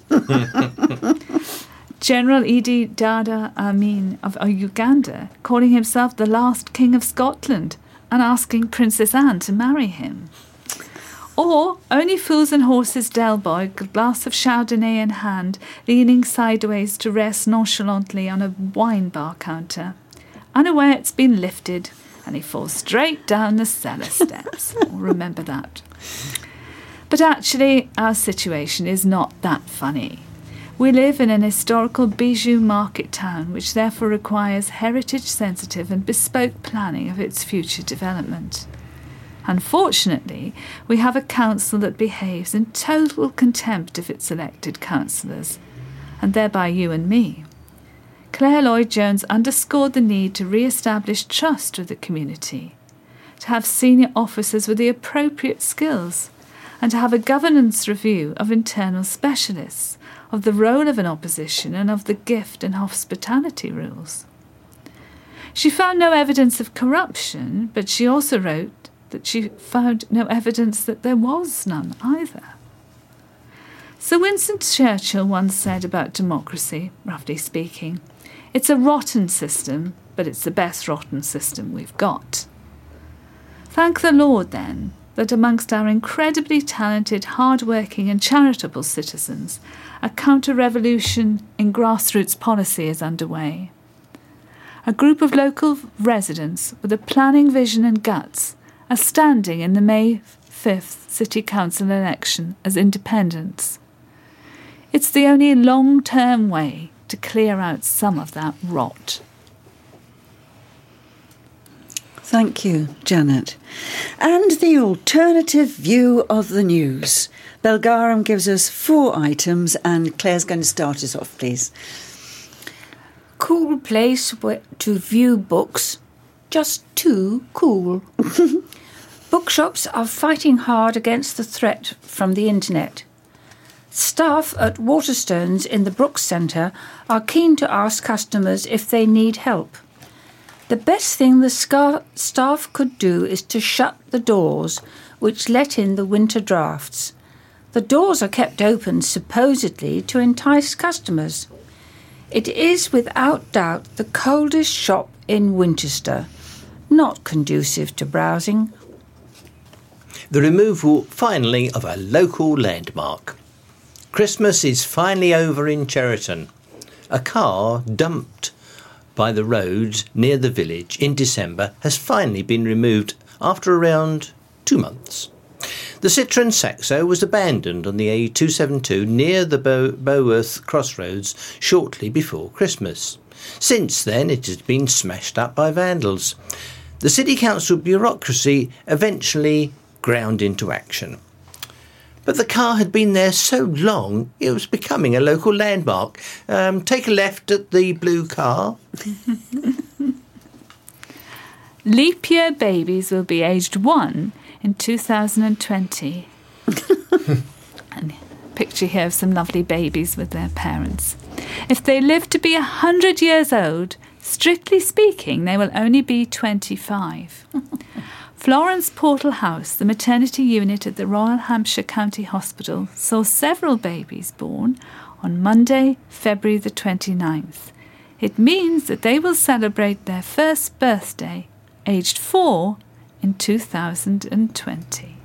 General Idi Dada Amin of Uganda calling himself the last king of Scotland and asking Princess Anne to marry him. Or Only Fools and Horses Delboy, glass of Chardonnay in hand, leaning sideways to rest nonchalantly on a wine bar counter, unaware it's been lifted, and he falls straight down the cellar steps. Remember that. But actually, our situation is not that funny. We live in an historical bijou market town, which therefore requires heritage-sensitive and bespoke planning of its future development. Unfortunately, we have a council that behaves in total contempt of its elected councillors, and thereby you and me. Claire Lloyd-Jones underscored the need to re-establish trust with the community, to have senior officers with the appropriate skills, and to have a governance review of internal specialists, of the role of an opposition and of the gift and hospitality rules. She found no evidence of corruption, but she also wrote that she found no evidence that there was none either. Sir Winston Churchill once said about democracy, roughly speaking, "It's a rotten system, but it's the best rotten system we've got." Thank the Lord, then, that amongst our incredibly talented, hard-working and charitable citizens, a counter-revolution in grassroots policy is underway. A group of local residents with a planning vision and guts are standing in the May fifth City Council election as independents. It's the only long-term way to clear out some of that rot. Thank you, Janet. And the alternative view of the news. Belgarum gives us four items, and Claire's going to start us off, please. Cool place where to view books. Just too cool. Bookshops are fighting hard against the threat from the internet. Staff at Waterstones in the Brooks Centre are keen to ask customers if they need help. The best thing the sca- staff could do is to shut the doors, which let in the winter drafts. The doors are kept open supposedly to entice customers. It is without doubt the coldest shop in Winchester, not conducive to browsing. The removal, finally, of a local landmark. Christmas is finally over in Cheriton. A car dumped by the road near the village in December has finally been removed after around two months. The Citroën Saxo was abandoned on the A two seventy-two near the Bow- Boworth crossroads shortly before Christmas. Since then, it has been smashed up by vandals. The City Council bureaucracy eventually ground into action. But the car had been there so long, it was becoming a local landmark. Um, take a left at the blue car. Leap year babies will be aged one in two thousand twenty. And picture here of some lovely babies with their parents. If they live to be one hundred years old, strictly speaking, they will only be twenty-five. Florence Portal House, the maternity unit at the Royal Hampshire County Hospital, saw several babies born on Monday, February the twenty-ninth. It means that they will celebrate their first birthday, aged four, in two thousand twenty.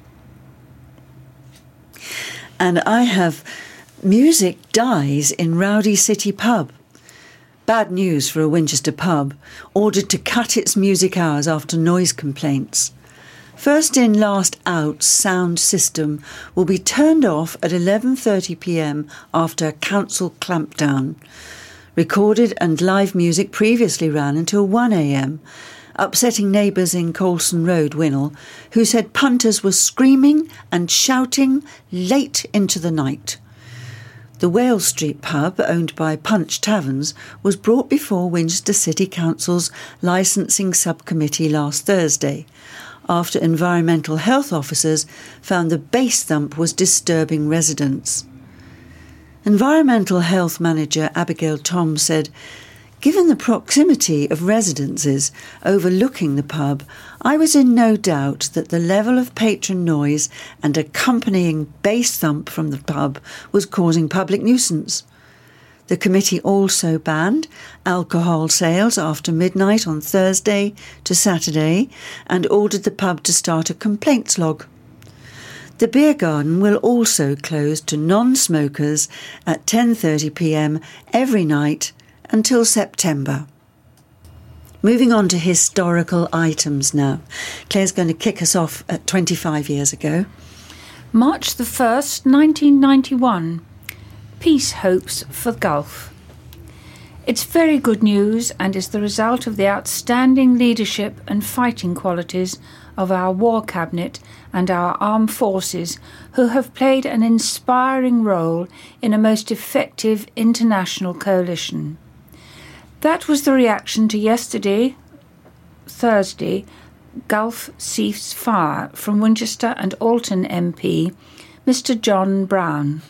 And I have music dies in Rowdy City Pub. Bad news for a Winchester pub, ordered to cut its music hours after noise complaints. First in, last out sound system will be turned off at eleven thirty p m after a council clampdown. Recorded and live music previously ran until one a m, upsetting neighbours in Colson Road, Winnell, who said punters were screaming and shouting late into the night. The Wales Street pub, owned by Punch Taverns, was brought before Winchester City Council's licensing subcommittee last Thursday, after environmental health officers found the bass thump was disturbing residents. Environmental Health Manager Abigail Tom said, "Given the proximity of residences overlooking the pub, I was in no doubt that the level of patron noise and accompanying bass thump from the pub was causing public nuisance." The committee also banned alcohol sales after midnight on Thursday to Saturday and ordered the pub to start a complaints log. The beer garden will also close to non-smokers at ten thirty p m every night until September. Moving on to historical items now. Claire's going to kick us off at twenty-five years ago. March the first, nineteen ninety-one. Peace hopes for Gulf. It's very good news and is the result of the outstanding leadership and fighting qualities of our War Cabinet and our armed forces, who have played an inspiring role in a most effective international coalition. That was the reaction to yesterday, Thursday, Gulf ceasefire from Winchester and Alton M P, Mister John Brown.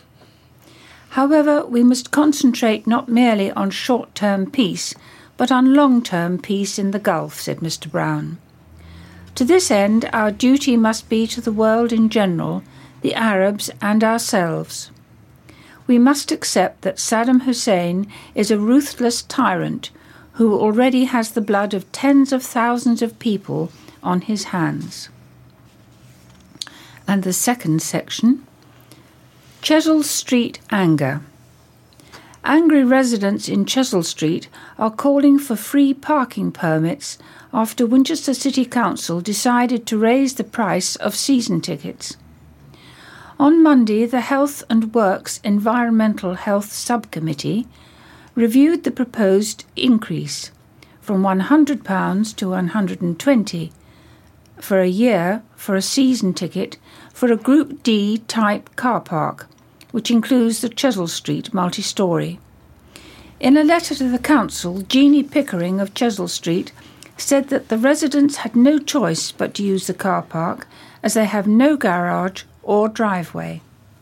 However, we must concentrate not merely on short-term peace, but on long-term peace in the Gulf, said Mister Brown. To this end, our duty must be to the world in general, the Arabs and ourselves. We must accept that Saddam Hussein is a ruthless tyrant who already has the blood of tens of thousands of people on his hands. And the second section, Chesil Street anger. Angry residents in Chesil Street are calling for free parking permits after Winchester City Council decided to raise the price of season tickets. On Monday, the Health and Works Environmental Health Subcommittee reviewed the proposed increase from one hundred pounds to one hundred twenty pounds for a year for a season ticket for a Group D type car park, which includes the Chesil Street multi-storey. In a letter to the council, Jeannie Pickering of Chesil Street said that the residents had no choice but to use the car park as they have no garage or driveway.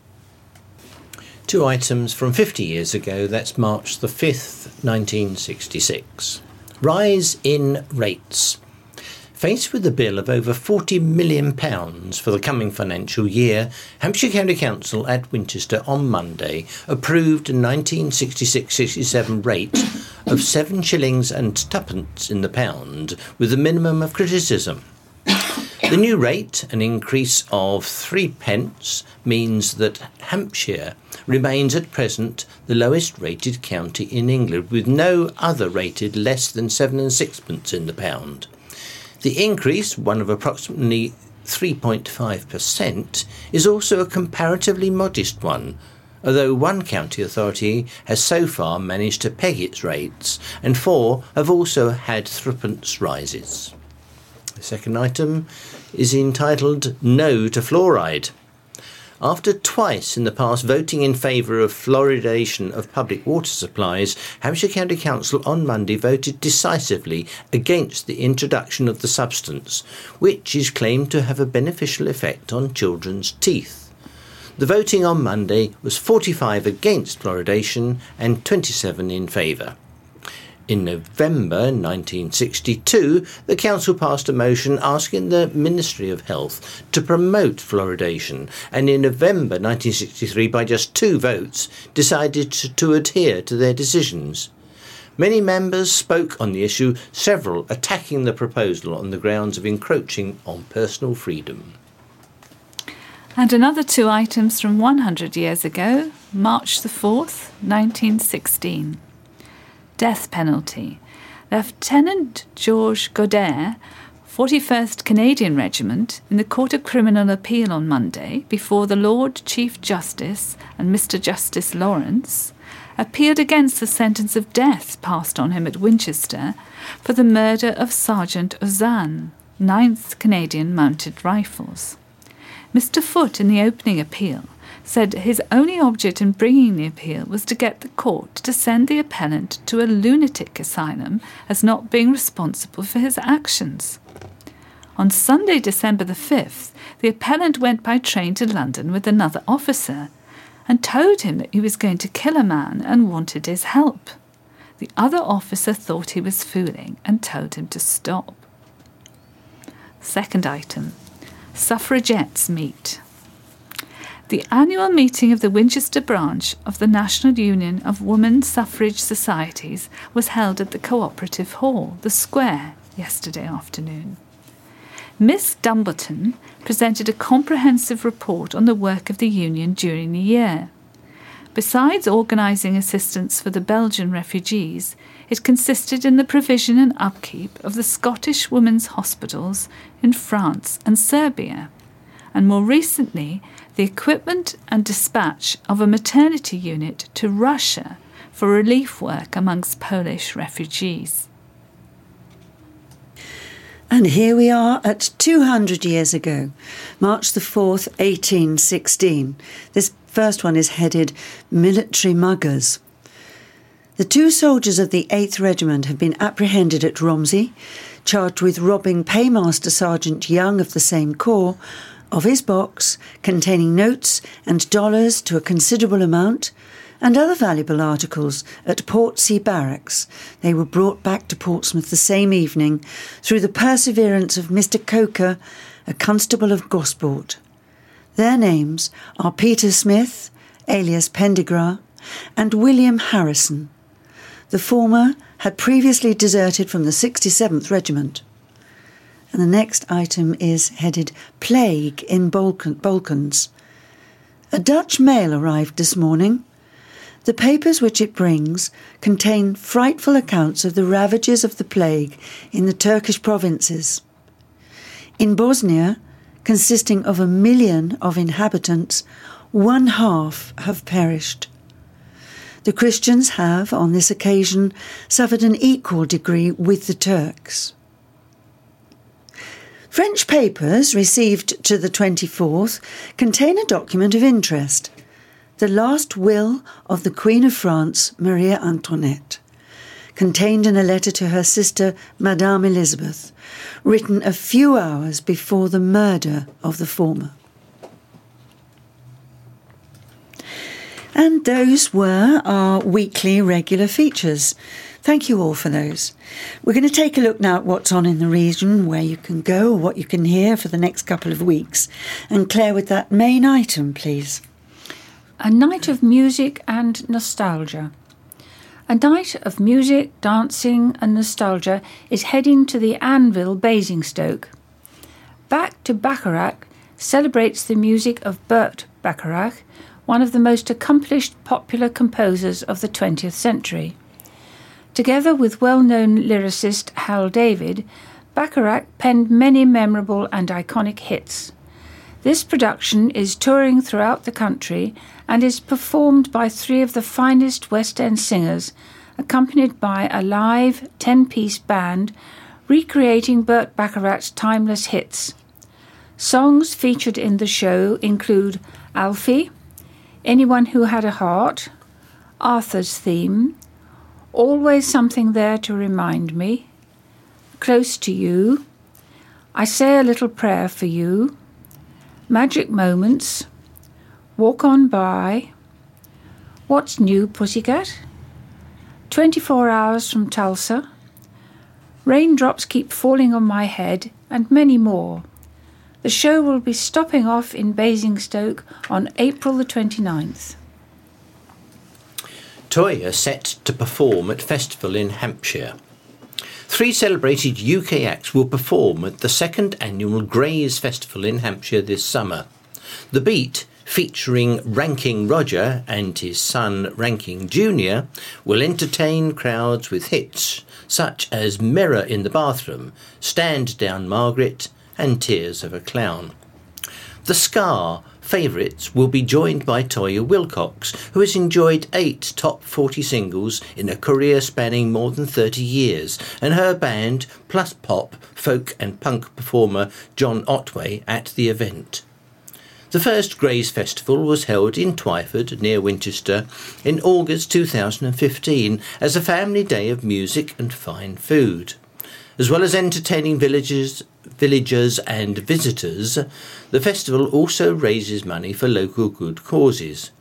Two items from fifty years ago, that's March the fifth, nineteen sixty-six. Rise in rates. Faced with a bill of over forty million pounds for the coming financial year, Hampshire County Council at Winchester on Monday approved a nineteen sixty-six sixty-seven rate of seven shillings and twopence in the pound, with a minimum of criticism. The new rate, an increase of three pence, means that Hampshire remains at present the lowest rated county in England, with no other rated less than seven and sixpence in the pound. The increase, one of approximately three point five percent, is also a comparatively modest one, although one county authority has so far managed to peg its rates, and four have also had threepence rises. The second item is entitled No to Fluoride. After twice in the past voting in favour of fluoridation of public water supplies, Hampshire County Council on Monday voted decisively against the introduction of the substance, which is claimed to have a beneficial effect on children's teeth. The voting on Monday was forty-five against fluoridation and twenty-seven in favour. In November nineteen sixty-two, the Council passed a motion asking the Ministry of Health to promote fluoridation, and in November nineteen sixty-three, by just two votes, decided to, to adhere to their decisions. Many members spoke on the issue, several attacking the proposal on the grounds of encroaching on personal freedom. And another two items from one hundred years ago, March the fourth, nineteen sixteen. Death penalty. Lieutenant Georges Godert, forty-first Canadian Regiment, in the Court of Criminal Appeal on Monday, before the Lord Chief Justice and Mister Justice Lawrence, appealed against the sentence of death passed on him at Winchester for the murder of Sergeant Ozanne, ninth Canadian Mounted Rifles. Mister Foote, in the opening appeal, said his only object in bringing the appeal was to get the court to send the appellant to a lunatic asylum as not being responsible for his actions. On Sunday, December the fifth, the appellant went by train to London with another officer and told him that he was going to kill a man and wanted his help. The other officer thought he was fooling and told him to stop. Second item, suffragettes meet. The annual meeting of the Winchester branch of the National Union of Women Suffrage Societies was held at the Cooperative Hall, the Square, yesterday afternoon. Miss Dumbleton presented a comprehensive report on the work of the union during the year. Besides organising assistance for the Belgian refugees, it consisted in the provision and upkeep of the Scottish women's hospitals in France and Serbia, and more recently, the equipment and dispatch of a maternity unit to Russia for relief work amongst Polish refugees. And here we are at two hundred years ago, March the fourth, eighteen sixteen. This first one is headed Military Muggers. The two soldiers of the eighth Regiment have been apprehended at Romsey, charged with robbing Paymaster Sergeant Young of the same corps of his box containing notes and dollars to a considerable amount and other valuable articles at Portsea Barracks. They were brought back to Portsmouth the same evening through the perseverance of Mister Coker, a constable of Gosport. Their names are Peter Smith, alias Pendergrass, and William Harrison. The former had previously deserted from the sixty-seventh Regiment. And the next item is headed Plague in Balkans. A Dutch mail arrived this morning. The papers which it brings contain frightful accounts of the ravages of the plague in the Turkish provinces. In Bosnia, consisting of a million of inhabitants, one half have perished. The Christians have, on this occasion, suffered an equal degree with the Turks. French papers received to the twenty-fourth contain a document of interest, the last will of the Queen of France, Maria Antoinette, contained in a letter to her sister, Madame Elizabeth, written a few hours before the murder of the former. And those were our weekly regular features. Thank you all for those. We're going to take a look now at what's on in the region, where you can go, or what you can hear for the next couple of weeks. And Claire, with that main item, please. A night of music and nostalgia. A night of music, dancing and nostalgia is heading to the Anvil, Basingstoke. Back to Bacharach celebrates the music of Burt Bacharach, one of the most accomplished popular composers of the twentieth century. Together with well-known lyricist Hal David, Bacharach penned many memorable and iconic hits. This production is touring throughout the country and is performed by three of the finest West End singers, accompanied by a live ten-piece band recreating Burt Bacharach's timeless hits. Songs featured in the show include Alfie, Anyone Who Had a Heart, Arthur's Theme, Always Something There to Remind Me, Close to You, I Say a Little Prayer for You, Magic Moments, Walk On By, What's New, Pussycat, twenty-four Hours from Tulsa, Raindrops Keep Falling on My Head, and many more. The show will be stopping off in Basingstoke on April the twenty-ninth. Toyah set to perform at festival in Hampshire. Three celebrated U K acts will perform at the second annual Grays Festival in Hampshire this summer. The Beat, featuring Ranking Roger and his son Ranking Junior, will entertain crowds with hits such as Mirror in the Bathroom, Stand Down Margaret and Tears of a Clown. The Ska favourites will be joined by Toyah Willcox, who has enjoyed eight top forty singles in a career spanning more than thirty years, and her band, plus pop, folk and punk performer John Otway at the event. The first Grays Festival was held in Twyford, near Winchester, in August two thousand fifteen as a family day of music and fine food. As well as entertaining villagers, villagers and visitors, the festival also raises money for local good causes.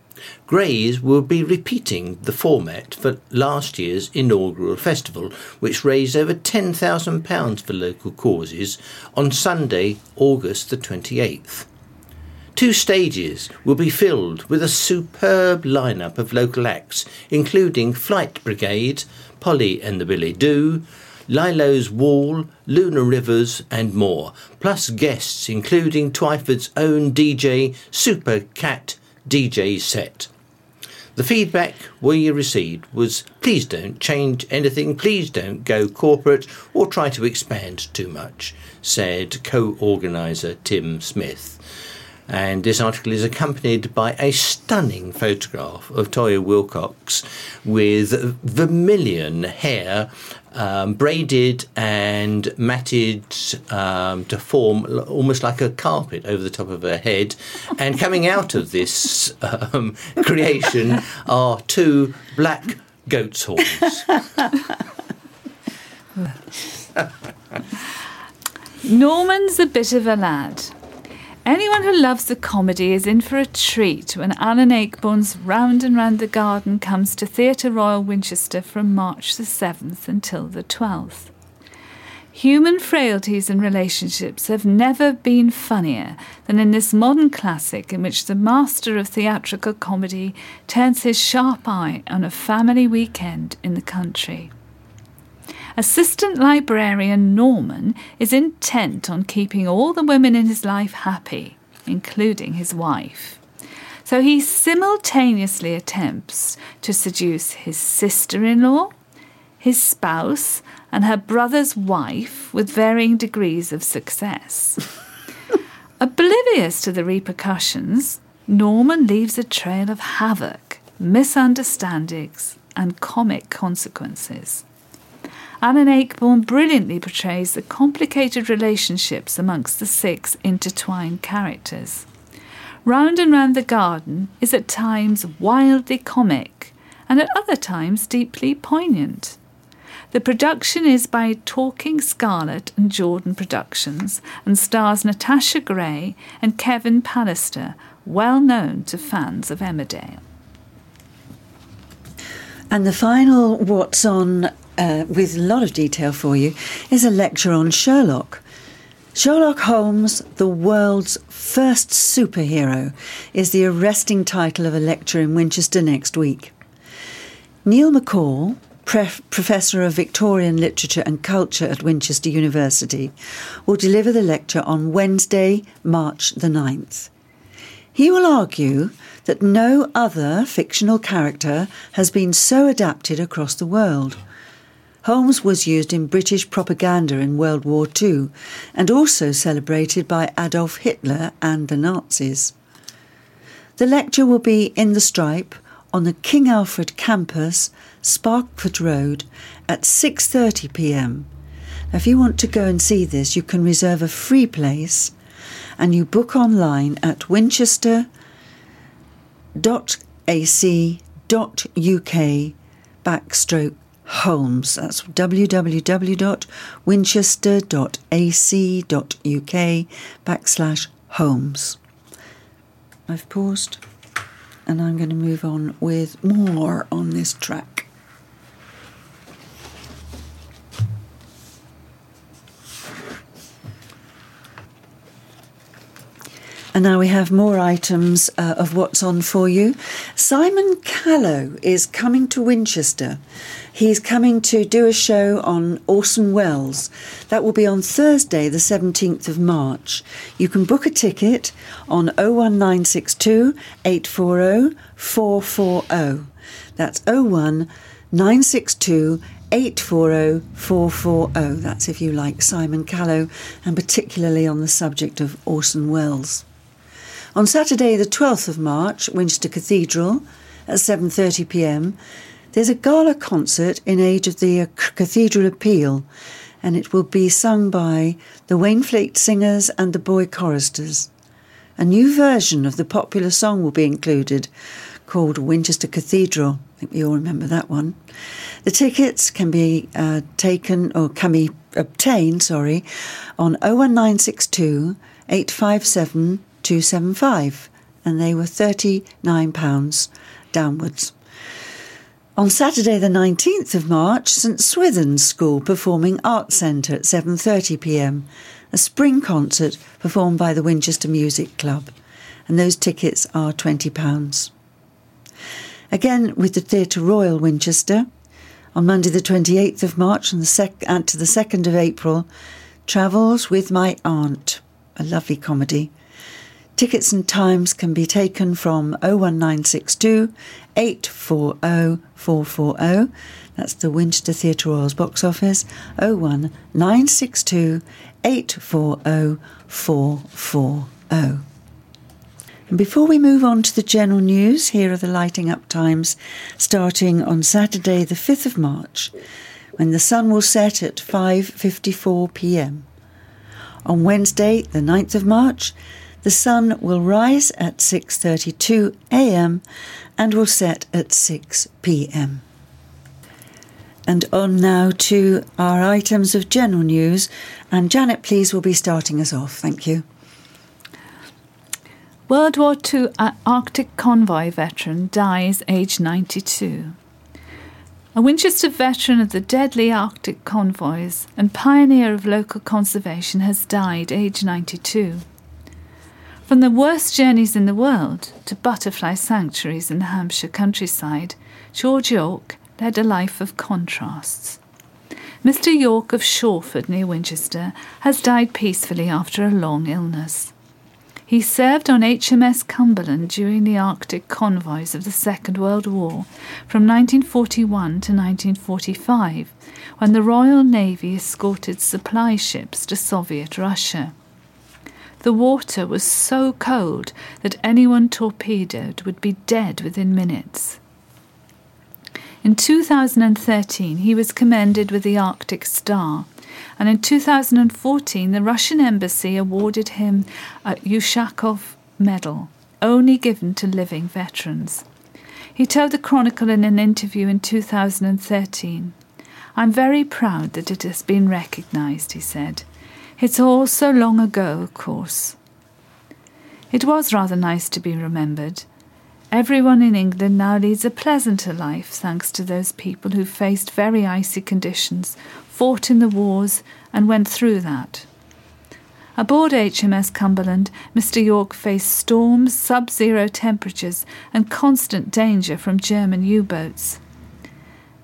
Grays will be repeating the format for last year's inaugural festival, which raised over ten thousand pounds for local causes, on Sunday, August the twenty-eighth. Two stages will be filled with a superb lineup of local acts, including Flight Brigade, Polly and the Billy Do, Lilo's Wall, Luna Rivers and more, plus guests including Twyford's own D J Super Cat D J set. The feedback we received was, please don't change anything, please don't go corporate or try to expand too much, said co-organiser Tim Smith. And this article is accompanied by a stunning photograph of Toyah Willcox with vermilion hair, um, braided and matted um, to form almost like a carpet over the top of her head. And coming out of this um, creation are two black goat's horns. Norman's a bit of a lad. Anyone who loves a comedy is in for a treat when Alan Ayckbourn's Round and Round the Garden comes to Theatre Royal Winchester from March the seventh until the twelfth. Human frailties and relationships have never been funnier than in this modern classic in which the master of theatrical comedy turns his sharp eye on a family weekend in the country. Assistant librarian Norman is intent on keeping all the women in his life happy, including his wife. So he simultaneously attempts to seduce his sister-in-law, his spouse, and her brother's wife with varying degrees of success. Oblivious to the repercussions, Norman leaves a trail of havoc, misunderstandings, and comic consequences. Alan Ayckbourn brilliantly portrays the complicated relationships amongst the six intertwined characters. Round and Round the Garden is at times wildly comic and at other times deeply poignant. The production is by Talking Scarlet and Jordan Productions and stars Natasha Gray and Kevin Pallister, well known to fans of Emmerdale. And the final What's On, uh, with a lot of detail for you, is a lecture on Sherlock. Sherlock Holmes, the world's first superhero, is the arresting title of a lecture in Winchester next week. Neil McCall, Pre- Professor of Victorian Literature and Culture at Winchester University, will deliver the lecture on Wednesday, March the ninth. He will argue that no other fictional character has been so adapted across the world. Holmes was used in British propaganda in World War Two and also celebrated by Adolf Hitler and the Nazis. The lecture will be in the Stripe on the King Alfred campus, Sparkford Road, at six thirty p m. Now, if you want to go and see this, you can reserve a free place and you book online at winchester dot a c dot u k backstroke Holmes. That's w w w dot winchester dot a c dot u k backslash Holmes. I've paused and I'm going to move on with more on this track. And now we have more items uh, of what's on for you. Simon Callow is coming to Winchester. He's coming to do a show on Orson Welles. That will be on Thursday, the seventeenth of March. You can book a ticket on oh one nine six two, eight four oh, four four oh. That's oh one nine six two, eight four oh, four four oh. That's if you like Simon Callow, and particularly on the subject of Orson Welles. On Saturday the twelfth of March, Winchester Cathedral, at seven thirty p m, there's a gala concert in aid of the Cathedral Appeal, and it will be sung by the Wainfleet Singers and the Boy Choristers. A new version of the popular song will be included, called Winchester Cathedral. I think we all remember that one. The tickets can be uh, taken, or can be obtained, sorry, on oh one nine six two, eight five seven, two seven five, and they were thirty-nine pounds downwards. On Saturday the nineteenth of March, St Swithin's School Performing Arts Centre at seven thirty p m, a spring concert performed by the Winchester Music Club, and those tickets are twenty pounds. Again with the Theatre Royal Winchester, on Monday the twenty-eighth of March and, the sec- and to the second of April, Travels with My Aunt, a lovely comedy. Tickets and times can be taken from oh one nine six two, eight four oh, four four oh. That's the Winchester Theatre Royal's box office, oh one nine six two, eight four oh, four four oh. And before we move on to the general news, here are the lighting up times starting on Saturday the fifth of March, when the sun will set at five fifty-four p m. On Wednesday the ninth of March, the sun will rise at six thirty-two a m and will set at six p m. And on now to our items of general news, and Janet, please, will be starting us off. Thank you. World War Two Arctic convoy veteran dies aged ninety-two. A Winchester veteran of the deadly Arctic convoys and pioneer of local conservation has died aged ninety-two. From the worst journeys in the world to butterfly sanctuaries in the Hampshire countryside, George York led a life of contrasts. Mister York of Shawford near Winchester has died peacefully after a long illness. He served on H M S Cumberland during the Arctic convoys of the Second World War from nineteen forty-one to nineteen forty-five, when the Royal Navy escorted supply ships to Soviet Russia. The water was so cold that anyone torpedoed would be dead within minutes. In two thousand thirteen, he was commended with the Arctic Star, and in two thousand fourteen, the Russian embassy awarded him a Ushakov Medal, only given to living veterans. He told the Chronicle in an interview in two thousand thirteen, "I'm very proud that it has been recognised," he said. "It's all so long ago, of course." It was rather nice to be remembered. Everyone in England now leads a pleasanter life thanks to those people who faced very icy conditions, fought in the wars and went through that. Aboard H M S Cumberland, Mister York faced storms, sub-zero temperatures and constant danger from German U-boats.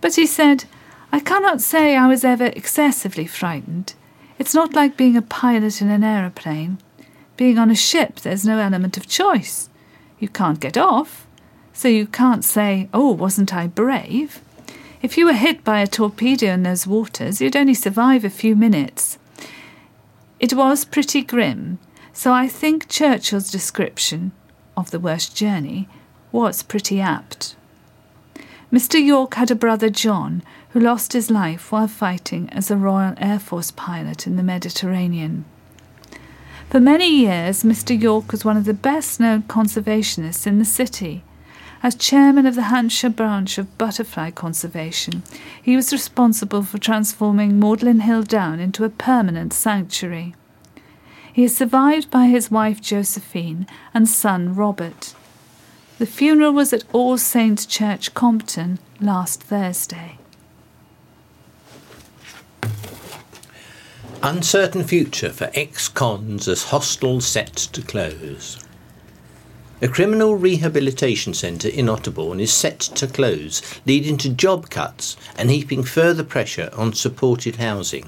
But he said, "I cannot say I was ever excessively frightened. It's not like being a pilot in an aeroplane. Being on a ship, there's no element of choice. You can't get off, so you can't say, 'Oh, wasn't I brave?' If you were hit by a torpedo in those waters, you'd only survive a few minutes. It was pretty grim, so I think Churchill's description of the worst journey was pretty apt." Mister York had a brother John who lost his life while fighting as a Royal Air Force pilot in the Mediterranean. For many years, Mister York was one of the best-known conservationists in the city. As chairman of the Hampshire branch of butterfly conservation, he was responsible for transforming Magdalen Hill Down into a permanent sanctuary. He is survived by his wife Josephine and son Robert. The funeral was at All Saints Church, Compton, last Thursday. Uncertain future for ex-cons as hostel set to close. A criminal rehabilitation centre in Otterbourne is set to close, leading to job cuts and heaping further pressure on supported housing.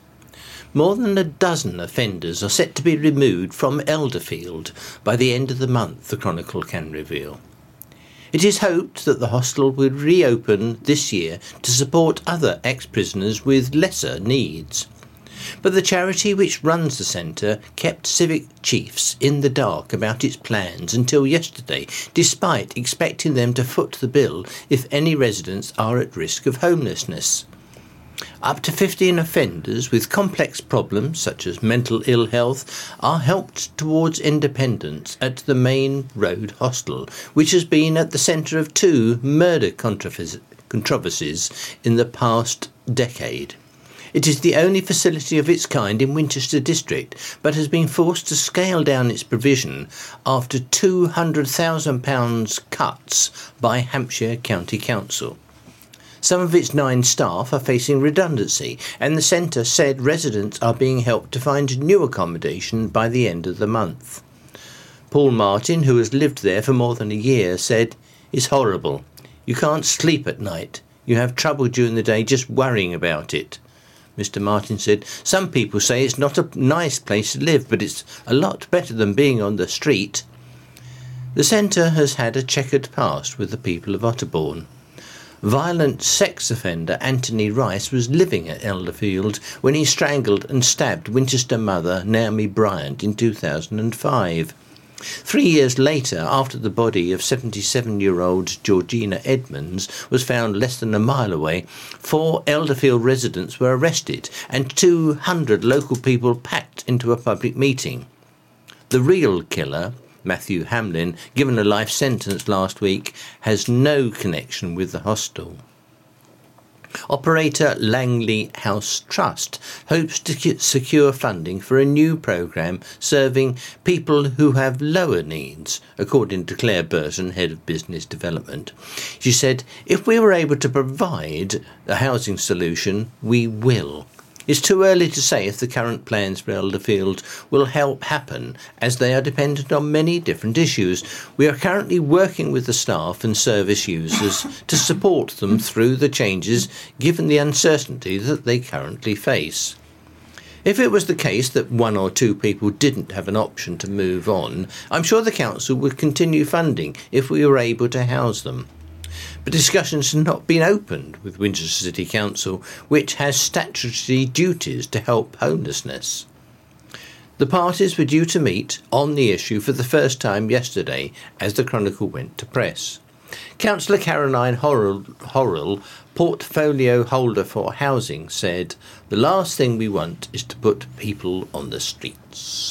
More than a dozen offenders are set to be removed from Elderfield by the end of the month, the Chronicle can reveal. It is hoped that the hostel will reopen this year to support other ex-prisoners with lesser needs. But the charity which runs the centre kept civic chiefs in the dark about its plans until yesterday, despite expecting them to foot the bill if any residents are at risk of homelessness. Up to fifteen offenders with complex problems such as mental ill health are helped towards independence at the Main Road Hostel, which has been at the centre of two murder controversies in the past decade. It is the only facility of its kind in Winchester District, but has been forced to scale down its provision after two hundred thousand pounds cuts by Hampshire County Council. Some of its nine staff are facing redundancy, and the centre said residents are being helped to find new accommodation by the end of the month. Paul Martin, who has lived there for more than a year, said, "It's horrible. You can't sleep at night. You have trouble during the day just worrying about it." Mister Martin said, "Some people say it's not a nice place to live, but it's a lot better than being on the street." The centre has had a checkered past with the people of Otterbourne. Violent sex offender Anthony Rice was living at Elderfield when he strangled and stabbed Winchester mother Naomi Bryant in two thousand five. Three years later, after the body of seventy-seven-year-old Georgina Edmonds was found less than a mile away, four Elderfield residents were arrested and two hundred local people packed into a public meeting. The real killer, Matthew Hamlin, given a life sentence last week, has no connection with the hostel. Operator Langley House Trust hopes to secure funding for a new programme serving people who have lower needs, according to Claire Burton, Head of Business Development. She said, "If we were able to provide a housing solution, we will. It's too early to say if the current plans for Elderfield will help happen, as they are dependent on many different issues. We are currently working with the staff and service users to support them through the changes, given the uncertainty that they currently face. If it was the case that one or two people didn't have an option to move on, I'm sure the council would continue funding if we were able to house them. But discussions have not been opened with Winchester City Council, which has statutory duties to help homelessness. The parties were due to meet on the issue for the first time yesterday as the Chronicle went to press. Councillor Caroline Horrell, Horrell, portfolio holder for housing, said, "The last thing we want is to put people on the streets."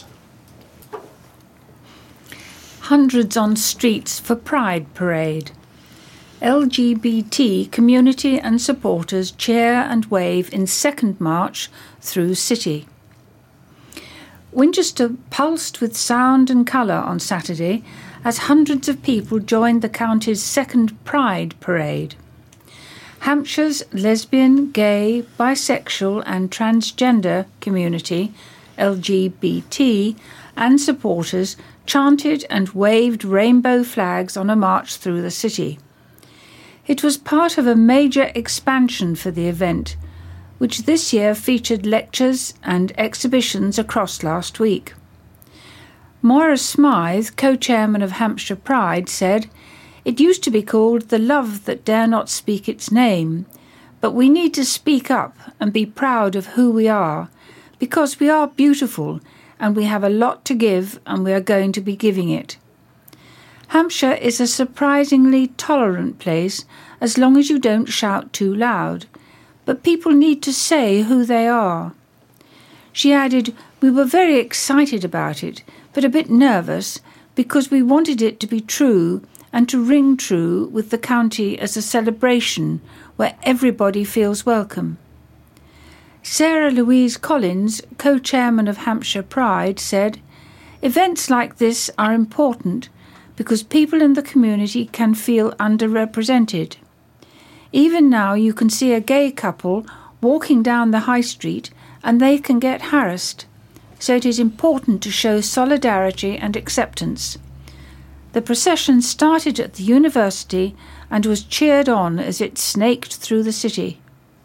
Hundreds on streets for Pride Parade. L G B T community and supporters cheer and wave in second march through city. Winchester pulsed with sound and colour on Saturday as hundreds of people joined the county's second Pride Parade. Hampshire's lesbian, gay, bisexual and transgender community, L G B T, and supporters chanted and waved rainbow flags on a march through the city. It was part of a major expansion for the event, which this year featured lectures and exhibitions across last week. Moira Smythe, co-chairman of Hampshire Pride, said, "It used to be called the love that dare not speak its name, but we need to speak up and be proud of who we are, because we are beautiful and we have a lot to give and we are going to be giving it. Hampshire is a surprisingly tolerant place as long as you don't shout too loud, but people need to say who they are." She added, "We were very excited about it, but a bit nervous because we wanted it to be true and to ring true with the county as a celebration where everybody feels welcome." Sarah Louise Collins, co-chairman of Hampshire Pride, said, "Events like this are important because people in the community can feel underrepresented. Even now you can see a gay couple walking down the high street and they can get harassed, so it is important to show solidarity and acceptance." The procession started at the university and was cheered on as it snaked through the city.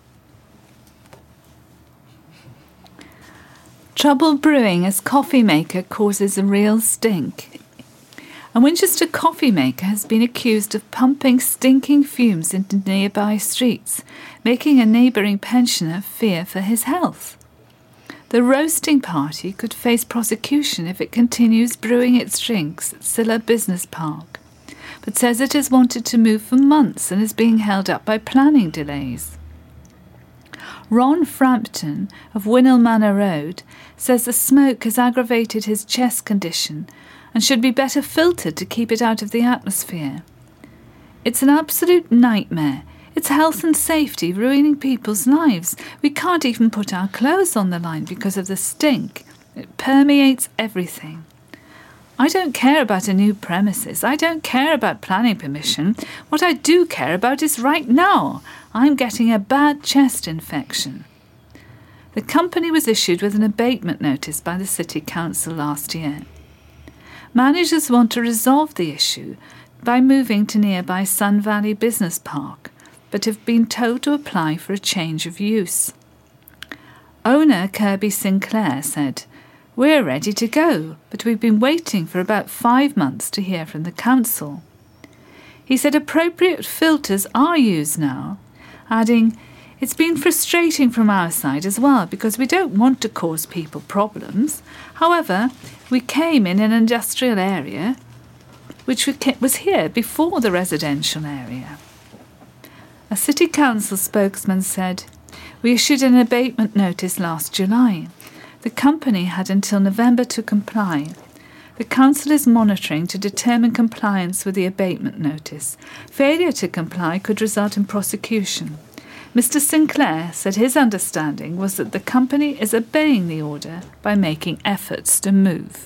Trouble brewing as coffee maker causes a real stink. A Winchester coffee maker has been accused of pumping stinking fumes into nearby streets, making a neighbouring pensioner fear for his health. The roasting party could face prosecution if it continues brewing its drinks at Silla Business Park, but says it has wanted to move for months and is being held up by planning delays. Ron Frampton of Winnell Manor Road says the smoke has aggravated his chest condition and should be better filtered to keep it out of the atmosphere. "It's an absolute nightmare. It's health and safety ruining people's lives. We can't even put our clothes on the line because of the stink. It permeates everything. I don't care about a new premises. I don't care about planning permission. What I do care about is right now. I'm getting a bad chest infection." The company was issued with an abatement notice by the City Council last year. Managers want to resolve the issue by moving to nearby Sun Valley Business Park, but have been told to apply for a change of use. Owner Kirby Sinclair said, "We're ready to go, but we've been waiting for about five months to hear from the council." He said appropriate filters are used now, adding, "It's been frustrating from our side as well because we don't want to cause people problems. However, we came in an industrial area which was here before the residential area." A City Council spokesman said, "We issued an abatement notice last July. The company had until November to comply. The council is monitoring to determine compliance with the abatement notice. Failure to comply could result in prosecution." Mister Sinclair said his understanding was that the company is obeying the order by making efforts to move.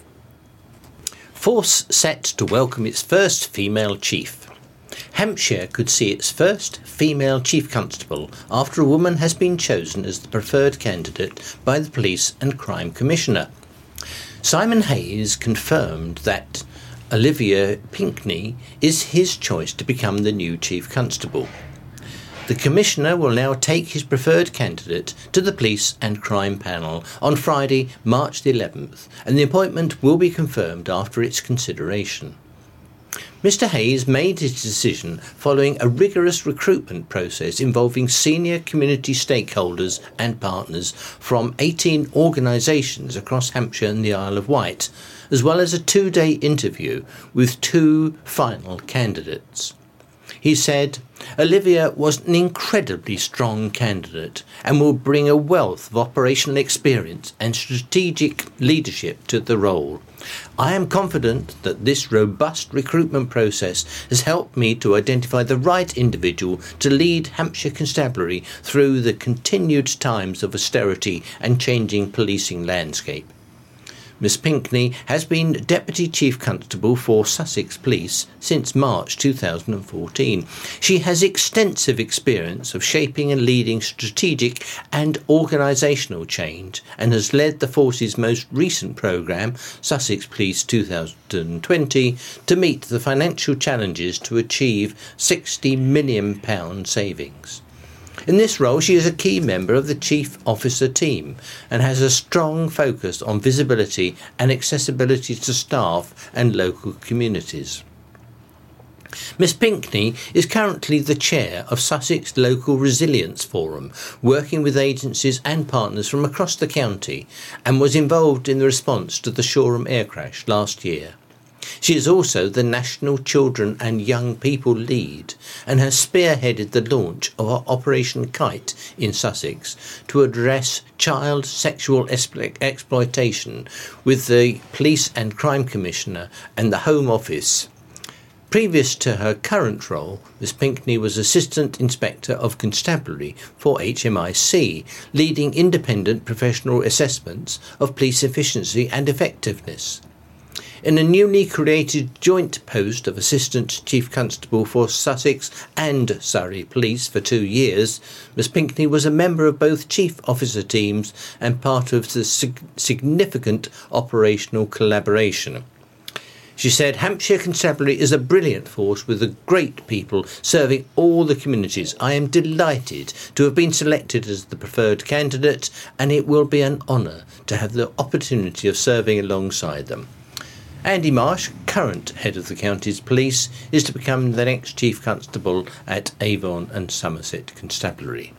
Force set to welcome its first female chief. Hampshire could see its first female chief constable after a woman has been chosen as the preferred candidate by the Police and Crime Commissioner. Simon Hayes confirmed that Olivia Pinkney is his choice to become the new chief constable. The Commissioner will now take his preferred candidate to the Police and Crime Panel on Friday, March the eleventh, and the appointment will be confirmed after its consideration. Mister Hayes made his decision following a rigorous recruitment process involving senior community stakeholders and partners from eighteen organisations across Hampshire and the Isle of Wight, as well as a two-day interview with two final candidates. He said, "Olivia was an incredibly strong candidate and will bring a wealth of operational experience and strategic leadership to the role. I am confident that this robust recruitment process has helped me to identify the right individual to lead Hampshire Constabulary through the continued times of austerity and changing policing landscape." Miss Pinkney has been Deputy Chief Constable for Sussex Police since March two thousand fourteen. She has extensive experience of shaping and leading strategic and organisational change and has led the force's most recent programme, Sussex Police two thousand twenty, to meet the financial challenges to achieve sixty million pounds savings. In this role, she is a key member of the Chief Officer team and has a strong focus on visibility and accessibility to staff and local communities. Miss Pinkney is currently the chair of Sussex Local Resilience Forum, working with agencies and partners from across the county, and was involved in the response to the Shoreham air crash last year. She is also the National Children and Young People Lead and has spearheaded the launch of Operation Kite in Sussex to address child sexual explo- exploitation with the Police and Crime Commissioner and the Home Office. Previous to her current role, Miss Pinkney was Assistant Inspector of Constabulary for H M I C, leading independent professional assessments of police efficiency and effectiveness. In a newly created joint post of Assistant Chief Constable for Sussex and Surrey Police for two years, Miss Pinkney was a member of both Chief Officer teams and part of the sig- significant operational collaboration. She said, Hampshire Constabulary is a brilliant force with a great people serving all the communities. I am delighted to have been selected as the preferred candidate, and it will be an honour to have the opportunity of serving alongside them. Andy Marsh, current head of the county's police, is to become the next Chief Constable at Avon and Somerset Constabulary.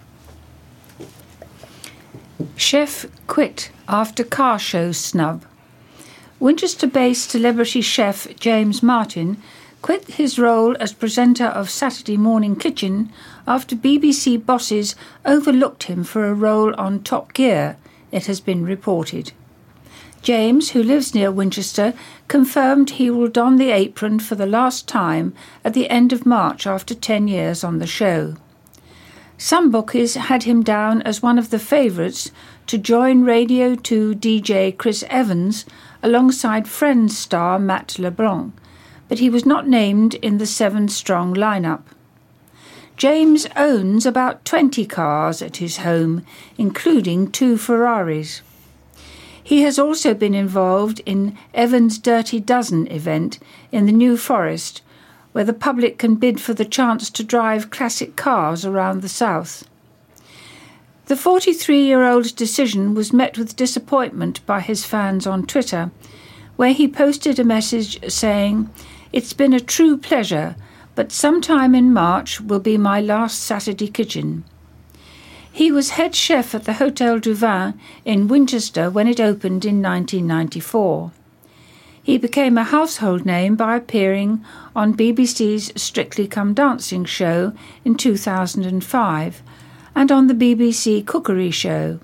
Chef quit after car show snub. Winchester-based celebrity chef James Martin quit his role as presenter of Saturday Morning Kitchen after B B C bosses overlooked him for a role on Top Gear, it has been reported. James, who lives near Winchester, confirmed he will don the apron for the last time at the end of March after ten years on the show. Some bookies had him down as one of the favourites to join Radio two D J Chris Evans alongside Friends star Matt LeBlanc, but he was not named in the seven-strong lineup. James owns about twenty cars at his home, including two Ferraris. He has also been involved in Evans' Dirty Dozen event in the New Forest, where the public can bid for the chance to drive classic cars around the south. The forty-three-year-old's decision was met with disappointment by his fans on Twitter, where he posted a message saying, "It's been a true pleasure, but sometime in March will be my last Saturday kitchen." He was head chef at the Hotel du Vin in Winchester when it opened in nineteen ninety-four. He became a household name by appearing on B B C's Strictly Come Dancing show in two thousand five and on the B B C Cookery Show.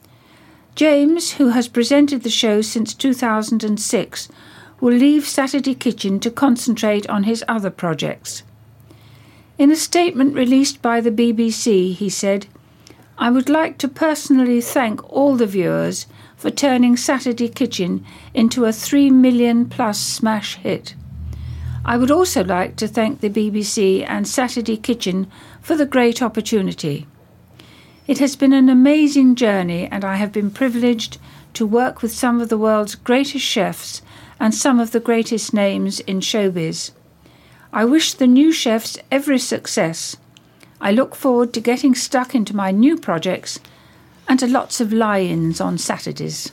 James, who has presented the show since two thousand six, will leave Saturday Kitchen to concentrate on his other projects. In a statement released by the B B C, he said, "I would like to personally thank all the viewers for turning Saturday Kitchen into a three million plus smash hit. I would also like to thank the B B C and Saturday Kitchen for the great opportunity. It has been an amazing journey, and I have been privileged to work with some of the world's greatest chefs and some of the greatest names in showbiz. I wish the new chefs every success. I look forward to getting stuck into my new projects and to lots of lie-ins on Saturdays."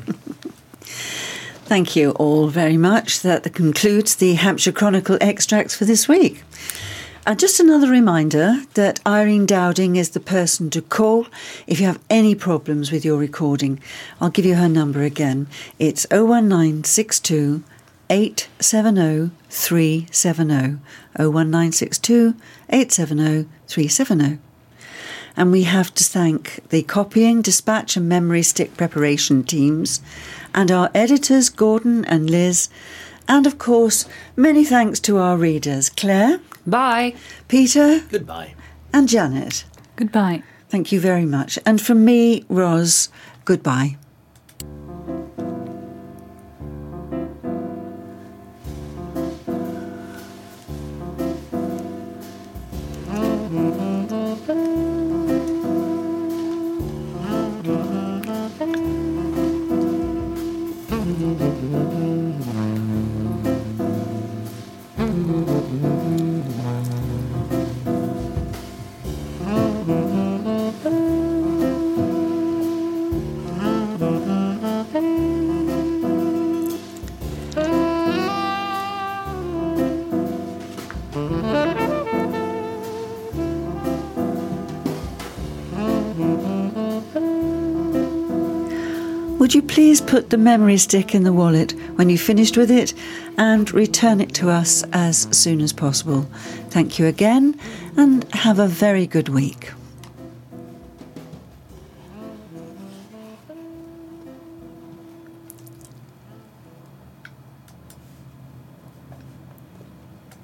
Thank you all very much. That concludes the Hampshire Chronicle extracts for this week. And just another reminder that Irene Dowding is the person to call if you have any problems with your recording. I'll give you her number again. It's oh one nine six two eight seven oh three seven oh. oh one nine six two eight seven oh three seven oh. And we have to thank the copying, dispatch and memory stick preparation teams and our editors Gordon and Liz, and of course many thanks to our readers Claire. Bye. Peter. Goodbye. And Janet. Goodbye. Thank you very much. And from me, Ros, goodbye. Would you please put the memory stick in the wallet when you've finished with it and return it to us as soon as possible? Thank you again and have a very good week.